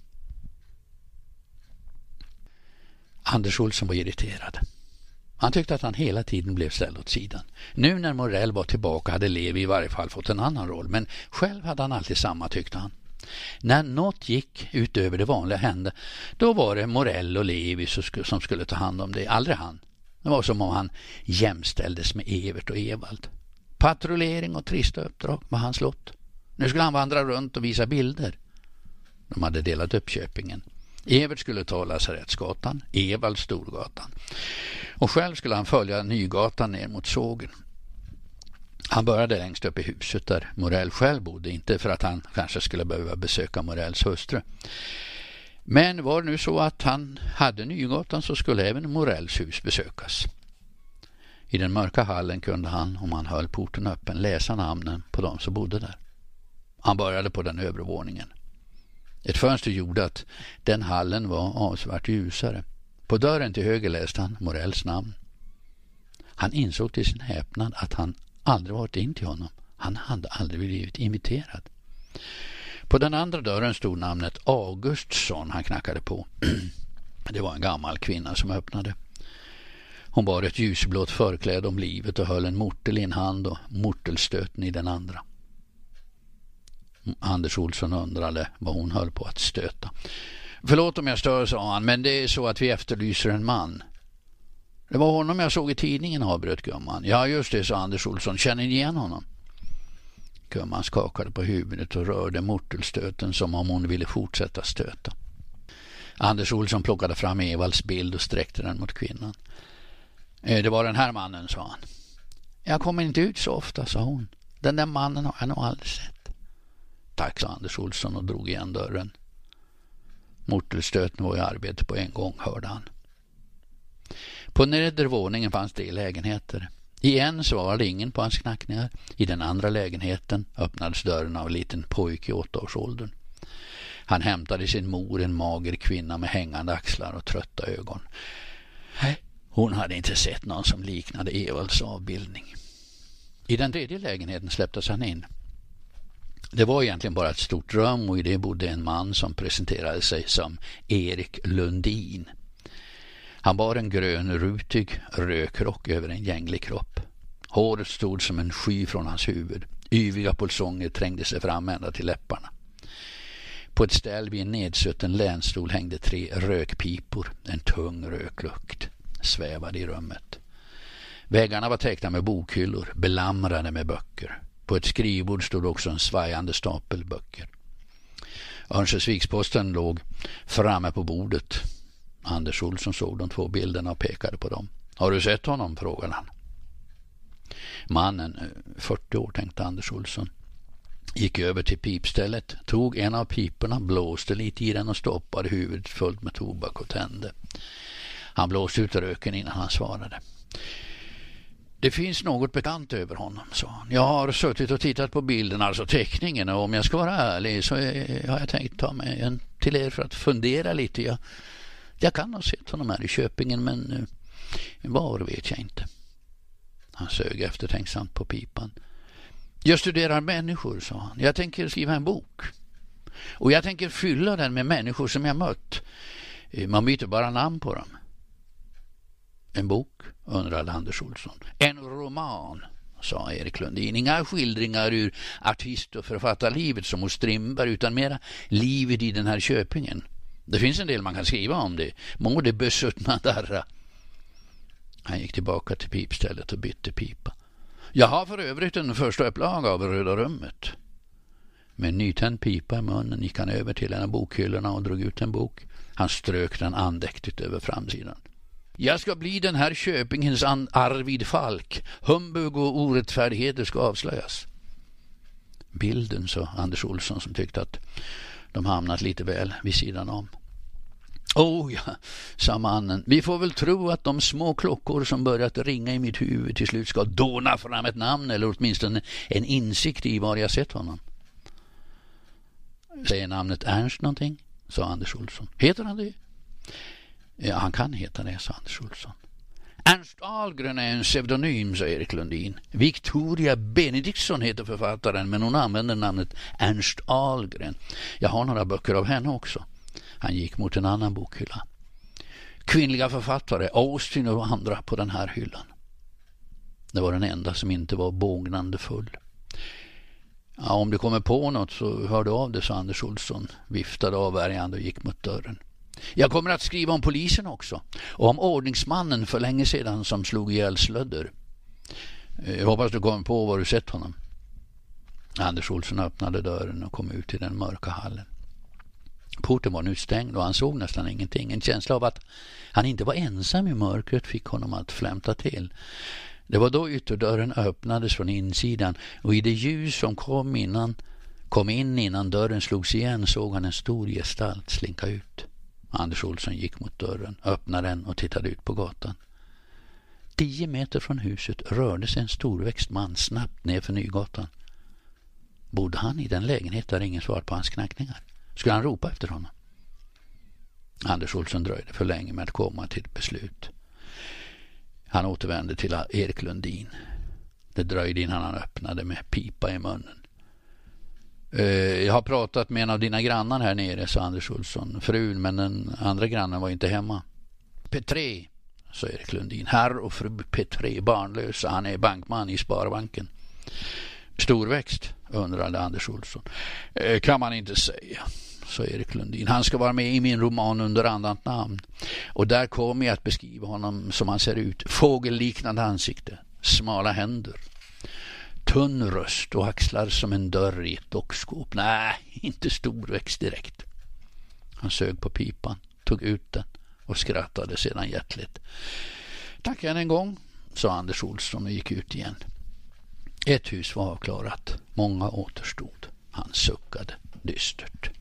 Anders Olsson var irriterad. Han tyckte att han hela tiden blev ställd åt sidan. Nu när Morell var tillbaka hade Levi i varje fall fått en annan roll, men själv hade han alltid samma, tyckte han. När något gick utöver det vanliga hände, då var det Morell och Levi som skulle ta hand om det, aldrig han. Det var som om han jämställdes med Evert och Evald. Patrullering och trista uppdrag var hans lott. Nu skulle han vandra runt och visa bilder. De hade delat upp Köpingen. Evert skulle ta Lasarettsgatan, Evald Storgatan. Och själv skulle han följa Nygatan ner mot sågen. Han började längst upp i huset där Morell själv bodde, inte för att han kanske skulle behöva besöka Morells hustru. Men var det nu så att han hade Nygatan så skulle även Morells hus besökas. I den mörka hallen kunde han, om han höll porten öppen, läsa namnen på de som bodde där. Han började på den övre våningen. Ett fönster gjorde att den hallen var avsevärt ljusare. På dörren till höger läste han Morells namn. Han insåg till sin häpnad att han aldrig varit in till honom. Han hade aldrig blivit inviterad. På den andra dörren stod namnet Augustsson. Han knackade på. Det var en gammal kvinna som öppnade. Hon bar ett ljusblått förkläde om livet och höll en mortel i en hand och mortelstöten i den andra. Anders Olsson undrade vad hon höll på att stöta. Förlåt om jag stör, sa han, men det är så att vi efterlyser en man. Det var honom jag såg i tidningen, avbröt gumman. Ja, just det, sa Anders Olsson. Känner ni igen honom? Gumman skakade på huvudet och rörde mortelstöten som om hon ville fortsätta stöta. Anders Olsson plockade fram Evalds bild och sträckte den mot kvinnan. Det var den här mannen, sa han. Jag kommer inte ut så ofta, sa hon. Den där mannen har jag nog aldrig sett. Tack, sa Anders Olsson och drog igen dörren. Mortelstöten var i arbete på en gång, hörde han. På nedre våningen fanns 3 lägenheter. I en svarade ingen på hans knackningar. I den andra lägenheten öppnades dörren av en liten pojke i 8-årsåldern. Han hämtade sin mor, en mager kvinna med hängande axlar och trötta ögon. Hon hade inte sett någon som liknade Evalds avbildning. I den tredje lägenheten släpptes han in. Det var egentligen bara ett stort rum och i det bodde en man som presenterade sig som Erik Lundin. Han bar en grön rutig rökrock över en gänglig kropp. Håret stod som en sky från hans huvud. Yviga pulsonger trängde sig fram ända till läpparna. På ett ställ vid en nedsutten länstol hängde 3 rökpipor. En tung röklukt svävade i rummet. Väggarna var täckta med bokhyllor, belamrade med böcker. På ett skrivbord stod också en svajande stapel böcker. Örnsköldsviksposten låg framme på bordet. Anders Olsson såg de 2 bilderna och pekade på dem. Har du sett honom? Frågade han. Mannen, 40 år, tänkte Anders Olsson, gick över till pipstället, tog en av piporna, blåste lite i den och stoppade huvudet fullt med tobak och tände. Han blåste ut röken innan han svarade. Det finns något bekant över honom, sa han. Jag har suttit och tittat på bilden, alltså teckningen, och om jag ska vara ärlig så har jag tänkt ta mig en till er för att fundera lite. Jag kan ha sett honom här i Köpingen, men var vet jag inte. Han sög eftertänksamt på pipan. Jag studerar människor, sa han. Jag tänker skriva en bok. Och jag tänker fylla den med människor som jag mött. Man byter bara namn på dem. En bok, undrade Anders Olsson. En roman, sa Erik Lundin. Inga skildringar ur artist- och författarlivet som hos Strindberg, utan mera livet i den här Köpingen. Det finns en del man kan skriva om det. Må det besuttna darra. Han gick tillbaka till pipstället och bytte pipa. Jag har för övrigt en första upplaga av Röda rummet. Med en nytänd pipa i munnen gick han över till en av bokhyllorna och drog ut en bok. Han strök den andäktigt över framsidan. Jag ska bli den här Köpingens Arvid Falk. Humbug och orättfärdigheter ska avslöjas. Bilden, sa Anders Olsson, som tyckte att de hamnat lite väl vid sidan om. Ja, sa mannen. Vi får väl tro att de små klockor som börjat ringa i mitt huvud till slut ska dåna fram ett namn eller åtminstone en insikt i var jag sett honom. Säger namnet Ernst någonting? Sa Anders Olsson. Heter han det? Ja, han kan heta det, sa Anders Olsson. Ernst Ahlgren är en pseudonym, sa Erik Lundin. Victoria Benediktsson heter författaren, men hon använder namnet Ernst Ahlgren. Jag har några böcker av henne också. Han gick mot en annan bokhylla. Kvinnliga författare, Austin och andra på den här hyllan. Det var den enda som inte var bågnande full. Ja, om du kommer på något så hör du av det, sa Anders Olsson. Viftade avvärjande och gick mot dörren. Jag kommer att skriva om polisen också. Och om ordningsmannen för länge sedan som slog ihjäl Slödder. Jag hoppas du kommer på var du sett honom. Anders Olsson öppnade dörren och kom ut i den mörka hallen. Porten var nu stängd och han såg nästan ingenting. En känsla av att han inte var ensam i mörkret fick honom att flämta till. Det var då ytterdörren öppnades från insidan och i det ljus som kom in innan dörren slogs igen såg han en stor gestalt slinka ut. Anders Olsson gick mot dörren, öppnade den och tittade ut på gatan. 10 meter från huset rörde sig en storväxt man snabbt ner för Nygatan. Bodde han i den lägenhet där ingen svar på hans knackningar? Skulle han ropa efter honom? Anders Olsson dröjde för länge med att komma till ett beslut. Han återvände till Erik Lundin. Det dröjde innan han öppnade med pipa i munnen. Jag har pratat med en av dina grannar här nere, sa Anders Olsson. Frun, men den andra grannen var inte hemma. Petré, sa Erik Lundin. Herr och fru Petré, barnlösa. Han är bankman i Sparbanken. Storväxt, undrade Anders Olsson. Kan man inte säga, sa Erik Lundin. Han ska vara med i min roman under annat namn. Och där kommer jag att beskriva honom som han ser ut. Fågelliknande ansikte, smala händer, tunn röst och axlar som en dörr i ett dockskåp. Nej, inte storväxt direkt. Han sög på pipan, tog ut den och skrattade sedan hjärtligt. Tack än en gång, sa Anders Olsson och gick ut igen. Ett hus var avklarat, många återstod. Han suckade dystert.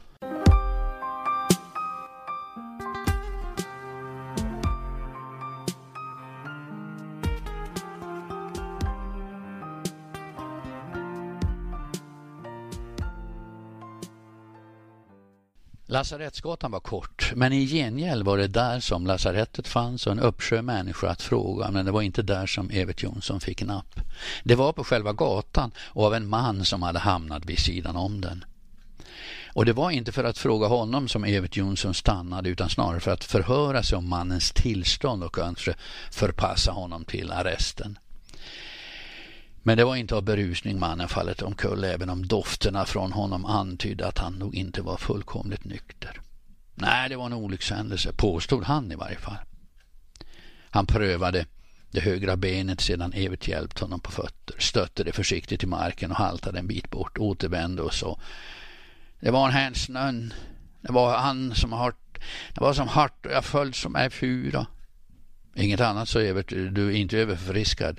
Lasarettsgatan var kort, men i gengäld var det där som lasarettet fanns och en uppsjö människor att fråga, men det var inte där som Evert Jonsson fick napp. Det var på själva gatan och av en man som hade hamnat vid sidan om den. Och det var inte för att fråga honom som Evert Jonsson stannade, utan snarare för att förhöra sig om mannens tillstånd och kanske förpassa honom till arresten. Men det var inte av berusning mannen fallet omkull, även om dofterna från honom antydde att han nog inte var fullkomligt nykter. Nej, det var en olyckshändelse, påstod han i varje fall. Han prövade det högra benet sedan Evert hjälpt honom på fötter, stötte det försiktigt i marken och haltade en bit bort, återvände och sa: det var en hänsnön, det var han som hart, det var som hart och jag föll som är 4. Inget annat, sa Evert, du är inte överförfriskad.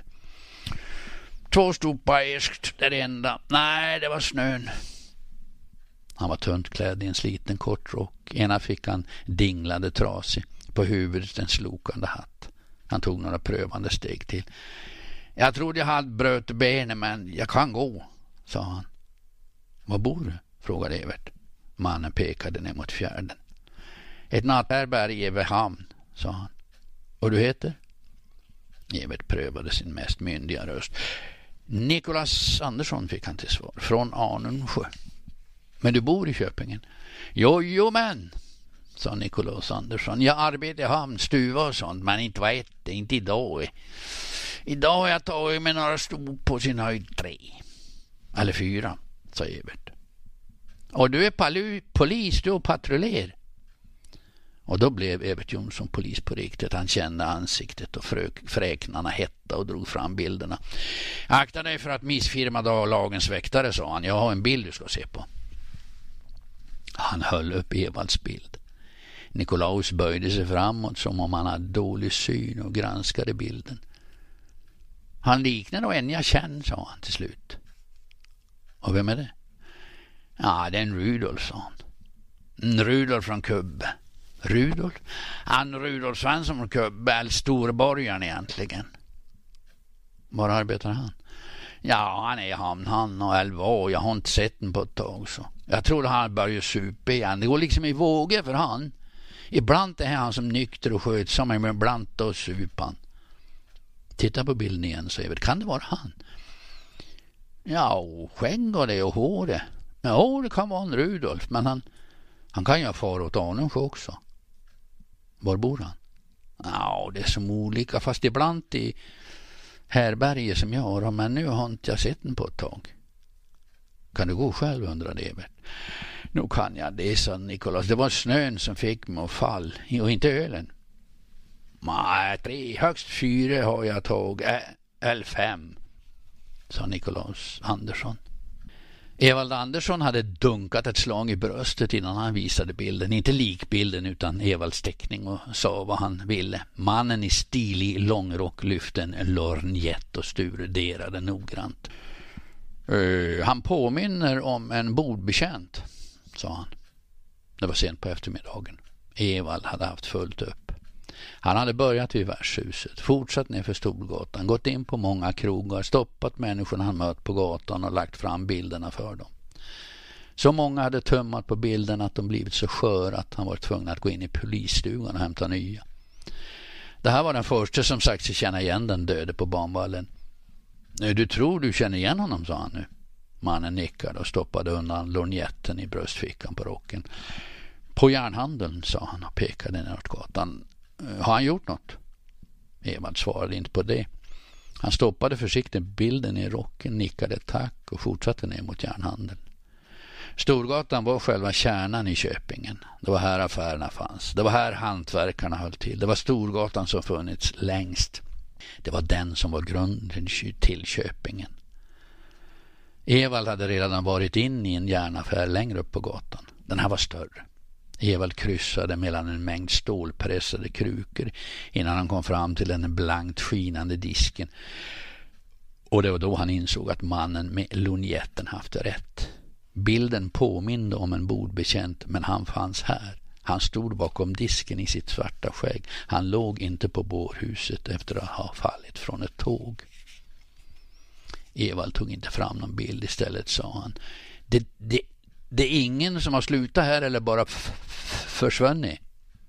2 stopar ärskt, det är det enda. Nej, det var snön. Han var tunt klädd i en sliten kortrock. Ena fickan dinglade trasig. På huvudet en slokande hatt. Han tog några prövande steg till. Jag trodde jag hade bröt benen, men jag kan gå, sa han. Var bor du? Frågade Evert. Mannen pekade ner mot fjärden. Ett natthärbärge i Everhamn, sa han. Och du heter? Evert prövade sin mest myndiga röst. Nicolas Andersson, fick han till svar. Från Arnungsjö. Men du bor i Köpingen? Jo men, sa Nicolas Andersson. Jag arbetar i hamn, stuva och sånt, men inte var ett, inte idag. Idag har jag tagit med några stop på sin höjd 3. Eller 4, sa Evert. Och du är polis, du och patrullerar. Och då blev Evert Jonsson polis på riktigt. Han kände ansiktet och fräknarna hetta och drog fram bilderna. Akta dig för att missfirma lagens väktare, sa han. Jag har en bild du ska se på. Han höll upp Evalds bild. Nikolaus böjde sig framåt som om han hade dålig syn och granskade bilden. Han liknar nog en jag känner, sa han till slut. Och vem är det? Ja, det är en Rudolf, sa han. En Rudolf från Kubbe. Rudolf? Han Rudolf Svensson från Kubbe, eller storborgaren egentligen. Var arbetar han? Ja, han är i hamn, han och 11 år. Jag har inte sett den på ett tag så. Jag tror att han börjar supa igen. Det går liksom i vågor för han. Ibland är han som nykter och skötsam, men ibland då supan. Titta på bilden igen, så Evert. Kan det vara han? Ja, skägg och det och hår det. Ja, det kan vara en Rudolf, men han kan ju ha far åt Arnungsjö också. Var bor han? Ja, det är som olika, fast ibland i härberge som jag har, men nu har inte jag sett den på ett tag. Kan du gå själv, undrade Evert. Nu kan jag det, sa Nicolas. Det var snön som fick mig att fall, och inte ölen. Nej, 3, högst 4 har jag tagit, eller 5, sa Nicolas Andersson. Evald Andersson hade dunkat ett slag i bröstet innan han visade bilden. Inte likbilden utan Evalds teckning, och sa vad han ville. Mannen i stilig långrock lyfte en lorgnett och studerade noggrant. Han påminner om en bordbetjänt, sa han. Det var sent på eftermiddagen. Evald hade haft fullt upp. Han hade börjat vid värdshuset, fortsatt ner för Storgatan, gått in på många krogar, stoppat människorna han mött på gatan och lagt fram bilderna för dem. Så många hade tummat på bilden att de blivit så sköra att han var tvungen att gå in i polisstugan och hämta nya. Det här var den första som sagt sig känna igen den döde på banvallen. Du tror du känner igen honom, sa han nu. Mannen nickade och stoppade undan lorgnetten i bröstfickan på rocken. På järnhandeln, sa han och pekade neråt gatan. Har han gjort något? Evald svarade inte på det. Han stoppade försiktigt bilden i rocken, nickade tack och fortsatte ner mot järnhandeln. Storgatan var själva kärnan i Köpingen. Det var här affärerna fanns. Det var här hantverkarna höll till. Det var Storgatan som funnits längst. Det var den som var grunden till Köpingen. Evald hade redan varit in i en järnaffär längre upp på gatan. Den här var större. Evald kryssade mellan en mängd stålpressade krukor innan han kom fram till den blankt skinande disken. Och det var då han insåg att mannen med lorgnetten haft rätt. Bilden påminde om en bordbetjänt, men han fanns här. Han stod bakom disken i sitt svarta skägg. Han låg inte på bårhuset efter att ha fallit från ett tåg. Evald tog inte fram någon bild. Istället sa han: Det är ingen som har slutat här eller bara försvunnit.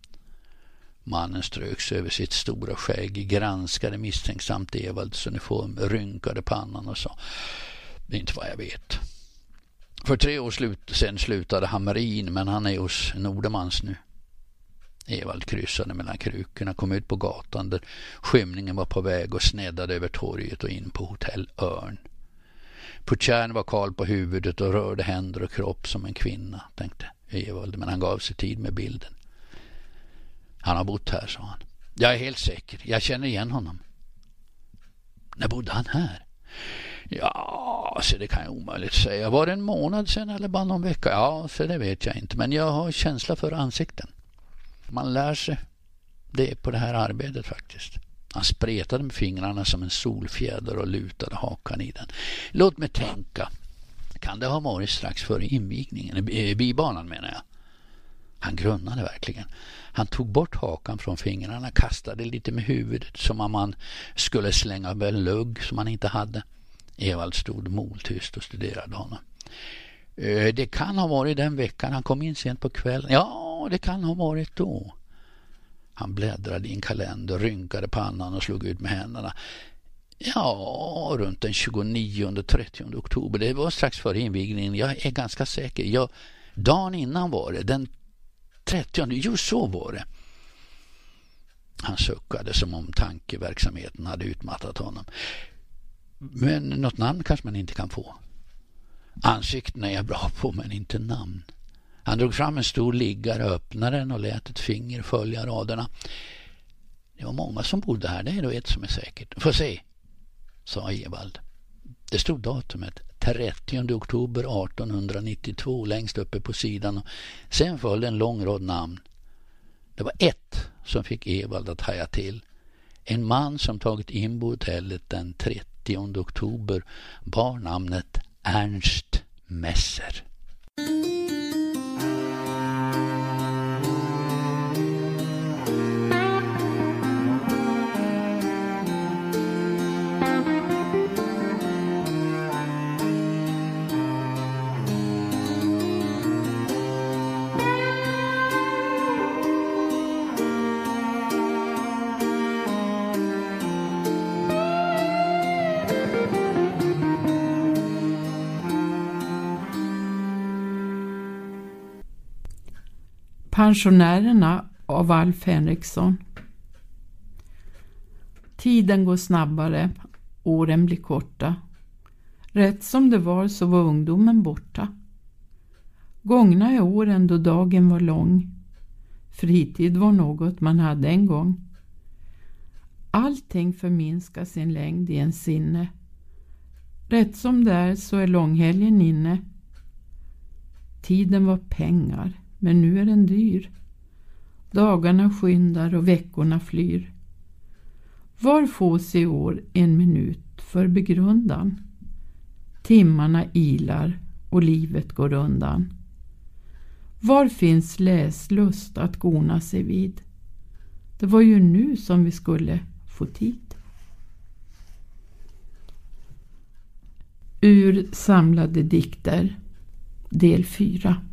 Mannen ströks över sitt stora skägg, granskade misstänksamt Evalds uniform, rynkade pannan och sa: det är inte vad jag vet. För 3 år sedan slutade Hammarin, men han är hos Nordemans nu. Evald kryssade mellan krukorna, kom ut på gatan där skymningen var på väg och sneddade över torget och in på hotell Örn. Portieren var kal på huvudet och rörde händer och kropp som en kvinna, tänkte Evald, men han gav sig tid med bilden. Han har bott här, sa han. Jag är helt säker, jag känner igen honom. När bodde han här? Ja, så det kan jag omöjligt säga. Var det en månad sedan eller bara någon vecka? Ja, så det vet jag inte, men jag har känsla för ansikten. Man lär sig det på det här arbetet faktiskt. Han spretade med fingrarna som en solfjäder och lutade hakan i den. Låt mig tänka. Kan det ha varit strax före invigningen? Bibanan menar jag. Han grunnade verkligen. Han tog bort hakan från fingrarna, kastade lite med huvudet som om man skulle slänga av en lugg som han inte hade. Evald stod moltyst och studerade honom. Det kan ha varit den veckan han kom in sent på kvällen. Ja, det kan ha varit då. Han bläddrade i en kalender, rynkade pannan och slog ut med händerna. Ja, runt den 29-30 oktober. Det var strax före invigningen. Jag är ganska säker. Dagen innan var det. Den 30. Jo, så var det. Han suckade som om tankeverksamheten hade utmattat honom. Men något namn kanske man inte kan få. Ansikten är jag bra på, men inte namn. Han drog fram en stor liggare, öppnade den och lät ett finger följa raderna. Det var många som bodde här, det är då ett som är säkert. Får se, sa Evald. Det stod datumet 30 oktober 1892 längst uppe på sidan och sen följde en lång rad namn. Det var ett som fick Evald att haja till. En man som tagit in på hotellet den 30 oktober bar namnet Ernst Messer. Pensionärerna av Alf Henriksson. Tiden går snabbare, åren blir korta. Rätt som det var så var ungdomen borta. Gångna är åren då dagen var lång. Fritid var något man hade en gång. Allting förminskar sin längd i en sinne. Rätt som det är så är långhelgen inne. tiden var pengar, men nu är den dyr. Dagarna skyndar och veckorna flyr. Var fås i år 1 minut för begrundan? Timmarna ilar och livet går undan. Var finns läslust att gona sig vid? Det var ju nu som vi skulle få tid. Ur samlade dikter, del 4.